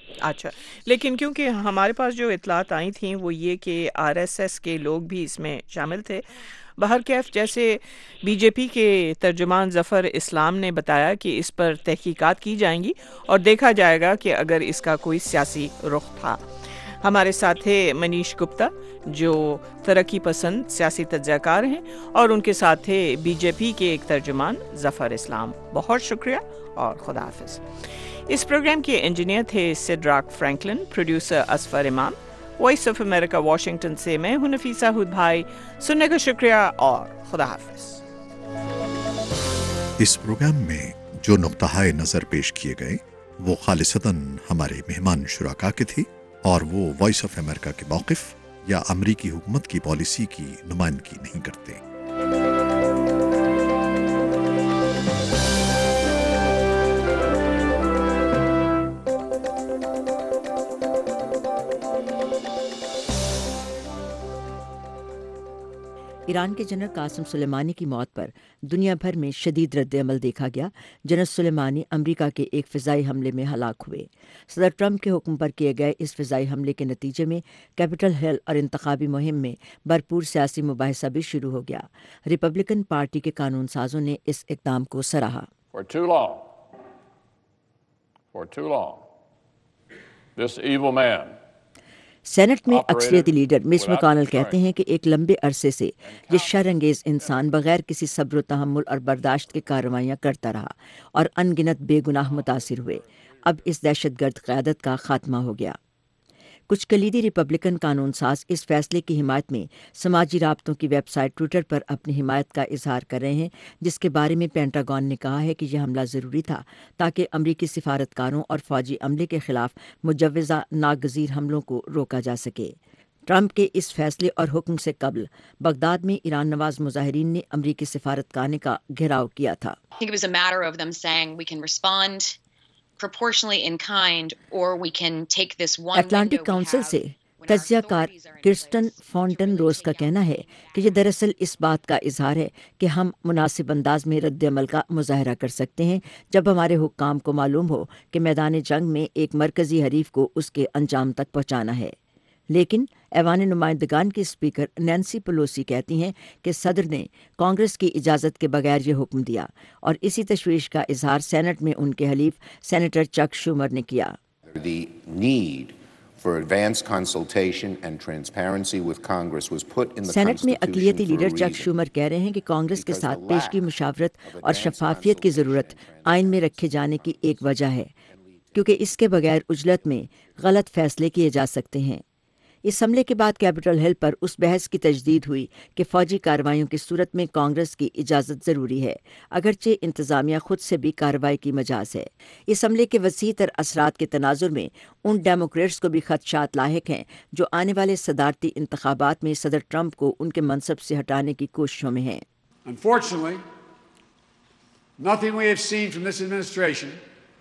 اچھا، لیکن کیونکہ ہمارے پاس جو اطلاعات آئی تھیں وہ یہ کہ آر ایس ایس کے لوگ بھی اس میں شامل تھے. بہرکیف جیسے بی جے پی کے ترجمان ظفر اسلام نے بتایا کہ اس پر تحقیقات کی جائیں گی اور دیکھا جائے گا کہ اگر اس کا کوئی سیاسی رخ تھا. ہمارے ساتھ تھے منیش گپتا جو ترقی پسند سیاسی تجزیہ کار ہیں، اور ان کے ساتھ تھے بی جے پی کے ایک ترجمان ظفر اسلام. بہت شکریہ اور خدا حافظ. اس پروگرام کے انجینئر تھے سیڈراک فرینکلن، پروڈیوسر اسفر امام. وائس آف امریکہ واشنگٹن سے میں ہوں نفیسہ ہود بھائی. سننے کا شکریہ اور خدا حافظ. اس پروگرام میں جو نقطہ نظر پیش کیے گئے وہ خالصتاً ہمارے مہمان شرکا کے تھی اور وہ وائس آف امریکہ کے موقف یا امریکی حکومت کی پالیسی کی نمائندگی نہیں کرتے. ایران کے جنرل قاسم سلیمانی کی موت پر دنیا بھر میں شدید رد عمل دیکھا گیا. جنرل سلیمانی امریکہ کے ایک فضائی حملے میں ہلاک ہوئے. صدر ٹرمپ کے حکم پر کیے گئے اس فضائی حملے کے نتیجے میں کیپٹل ہل اور انتخابی مہم میں بھرپور سیاسی مباحثہ بھی شروع ہو گیا. ریپبلکن پارٹی کے قانون سازوں نے اس اقدام کو سراہا. For too long, for too long, this evil man senate میں اکثریتی لیڈر مچ مکانل کہتے ہیں کہ ایک لمبے عرصے سے یہ شر انگیز انسان بغیر کسی صبر و تحمل اور برداشت کے کارروائیاں کرتا رہا اور ان گنت بے گناہ متاثر ہوئے. اب اس دہشت گرد قیادت کا خاتمہ ہو گیا. کچھ کلیدی ریپبلکن قانون ساز اس فیصلے کی حمایت میں سماجی رابطوں کی ویب سائٹ ٹویٹر پر اپنی حمایت کا اظہار کر رہے ہیں، جس کے بارے میں پینٹاگون نے کہا ہے کہ یہ حملہ ضروری تھا تاکہ امریکی سفارتکاروں اور فوجی عملے کے خلاف مجوزہ ناگزیر حملوں کو روکا جا سکے. ٹرمپ کے اس فیصلے اور حکم سے قبل بغداد میں ایران نواز مظاہرین نے امریکی سفارتخانے کا گھیراؤ کیا تھا. اٹلانٹک کونسل سے تجزیہ کار کرسٹن فونٹن روز کا کہنا ہے کہ یہ دراصل اس بات کا اظہار ہے کہ ہم مناسب انداز میں رد عمل کا مظاہرہ کر سکتے ہیں جب ہمارے حکام کو معلوم ہو کہ میدان جنگ میں ایک مرکزی حریف کو اس کے انجام تک پہنچانا ہے. لیکن ایوان نمائندگان کی اسپیکر نینسی پلوسی کہتی ہیں کہ صدر نے کانگریس کی اجازت کے بغیر یہ حکم دیا، اور اسی تشویش کا اظہار سینٹ میں ان کے حلیف سینیٹر چک شومر نے کیا. سینٹ میں اقلیتی لیڈر چک شومر کہہ رہے ہیں کہ کانگریس کے ساتھ پیشگی مشاورت اور شفافیت کی ضرورت آئین میں رکھے جانے کی ایک وجہ ہے، کیونکہ اس کے بغیر عجلت میں غلط فیصلے کیے جا سکتے ہیں. اس حملے کے بعد کیپٹل ہل پر اس بحث کی تجدید ہوئی کہ فوجی کارروائیوں کی صورت میں کانگریس کی اجازت ضروری ہے، اگرچہ انتظامیہ خود سے بھی کارروائی کی مجاز ہے. اس حملے کے وسیع تر اثرات کے تناظر میں ان ڈیموکریٹس کو بھی خدشات لاحق ہیں جو آنے والے صدارتی انتخابات میں صدر ٹرمپ کو ان کے منصب سے ہٹانے کی کوششوں میں ہیں. Unfortunately, nothing we have seen from this administration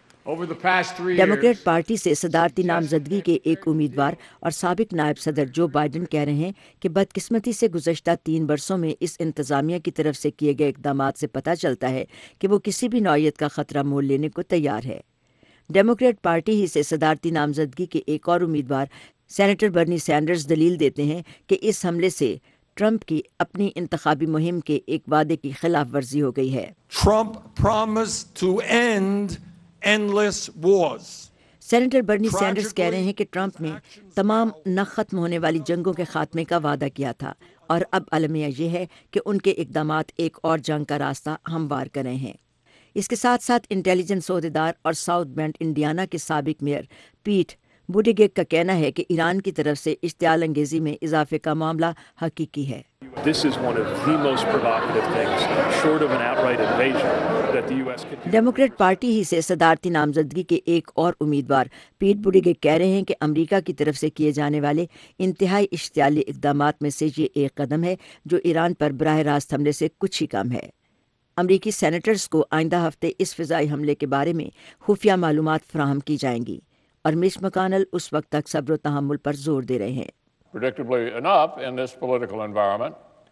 democrat party سے صدارتی نامزدگی کے ایک امیدوار اور سابق نائب صدر جو بائیڈن کہہ رہے ہیں کہ بدقسمتی سے گزشتہ تین برسوں میں اس انتظامیہ کی طرف سے کیے گئے اقدامات سے پتہ چلتا ہے کہ وہ کسی بھی نوعیت کا خطرہ مول لینے کو تیار ہے. ڈیموکریٹ پارٹی ہی سے صدارتی نامزدگی کے ایک اور امیدوار سینیٹر برنی سینڈرز دلیل دیتے ہیں کہ اس حملے سے ٹرمپ کی اپنی انتخابی مہم کے ایک وعدے کی خلاف ورزی ہو گئی ہے. Trump promised to end endless wars. Senator Bernie Sanders کہہ رہے ہیں کہ ٹرمپ نے تمام نہ ختم ہونے والی جنگوں کے خاتمے کا وعدہ کیا تھا، اور اب المیہ یہ ہے کہ ان کے اقدامات ایک اور جنگ کا راستہ ہموار کر رہے ہیں. اس کے ساتھ ساتھ انٹیلیجنس عہدیدار اور ساؤتھ بینڈ انڈیانا کے سابق میئر پیٹ بوٹیگیگ کا کہنا ہے کہ ایران کی طرف سے اشتعال انگیزی میں اضافے کا معاملہ حقیقی ہے. This is one of the most provocative things, short of an outright invasion, that the U S could do. Democrat party ہی سے صدارتی نامزدگی کے ایک اور امیدوار پیٹ بوٹیگیگ کہہ رہے ہیں کہ امریکہ کی طرف سے کیے جانے والے انتہائی اشتعالی اقدامات میں سے یہ ایک قدم ہے جو ایران پر براہ راست حملے سے کچھ ہی کم ہے. امریکی سینیٹرز کو آئندہ ہفتے اس فضائی حملے کے بارے میں خفیہ معلومات فراہم کی جائیں گی، اور مچ مکانل اس وقت تک صبر و تحمل پر زور دے رہے ہیں. Predictably enough, in this political environment,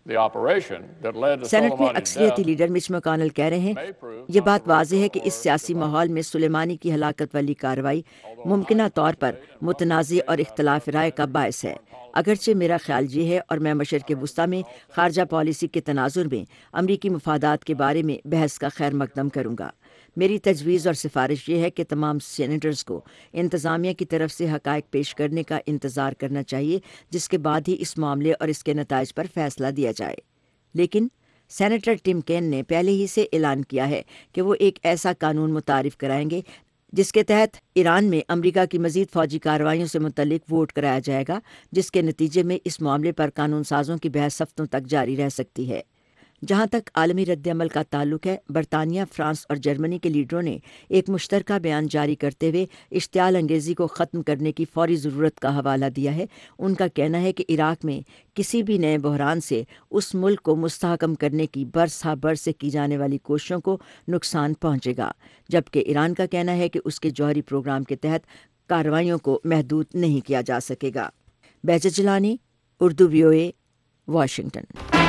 The operation that led to senate میں Soleimani's اکثریتی death لیڈر مچ مکانل کہہ رہے ہیں یہ بات واضح ہے کہ اس سیاسی ماحول میں سلیمانی کی ہلاکت والی کارروائی ممکنہ طور پر متنازع اور اختلاف رائے کا باعث ہے۔ اگرچہ میرا خیال یہ ہے اور میں مشرق وسطیٰ میں خارجہ پالیسی کے تناظر میں امریکی مفادات کے بارے میں بحث کا خیر مقدم کروں گا۔ میری تجویز اور سفارش یہ ہے کہ تمام سینیٹرز کو انتظامیہ کی طرف سے حقائق پیش کرنے کا انتظار کرنا چاہیے، جس کے بعد ہی اس معاملے اور اس کے نتائج پر فیصلہ دیا جائے۔ لیکن سینیٹر ٹم کین نے پہلے ہی سے اعلان کیا ہے کہ وہ ایک ایسا قانون متعارف کرائیں گے جس کے تحت ایران میں امریکہ کی مزید فوجی کارروائیوں سے متعلق ووٹ کرایا جائے گا، جس کے نتیجے میں اس معاملے پر قانون سازوں کی بحث ہفتوں تک جاری رہ سکتی ہے۔ جہاں تک عالمی رد عمل کا تعلق ہے، برطانیہ، فرانس اور جرمنی کے لیڈروں نے ایک مشترکہ بیان جاری کرتے ہوئے اشتعال انگیزی کو ختم کرنے کی فوری ضرورت کا حوالہ دیا ہے۔ ان کا کہنا ہے کہ عراق میں کسی بھی نئے بحران سے اس ملک کو مستحکم کرنے کی برس ہا برس سے کی جانے والی کوششوں کو نقصان پہنچے گا، جبکہ ایران کا کہنا ہے کہ اس کے جوہری پروگرام کے تحت کارروائیوں کو محدود نہیں کیا جا سکے گا۔ Behjat Jilani, Urdu V O A, Washington.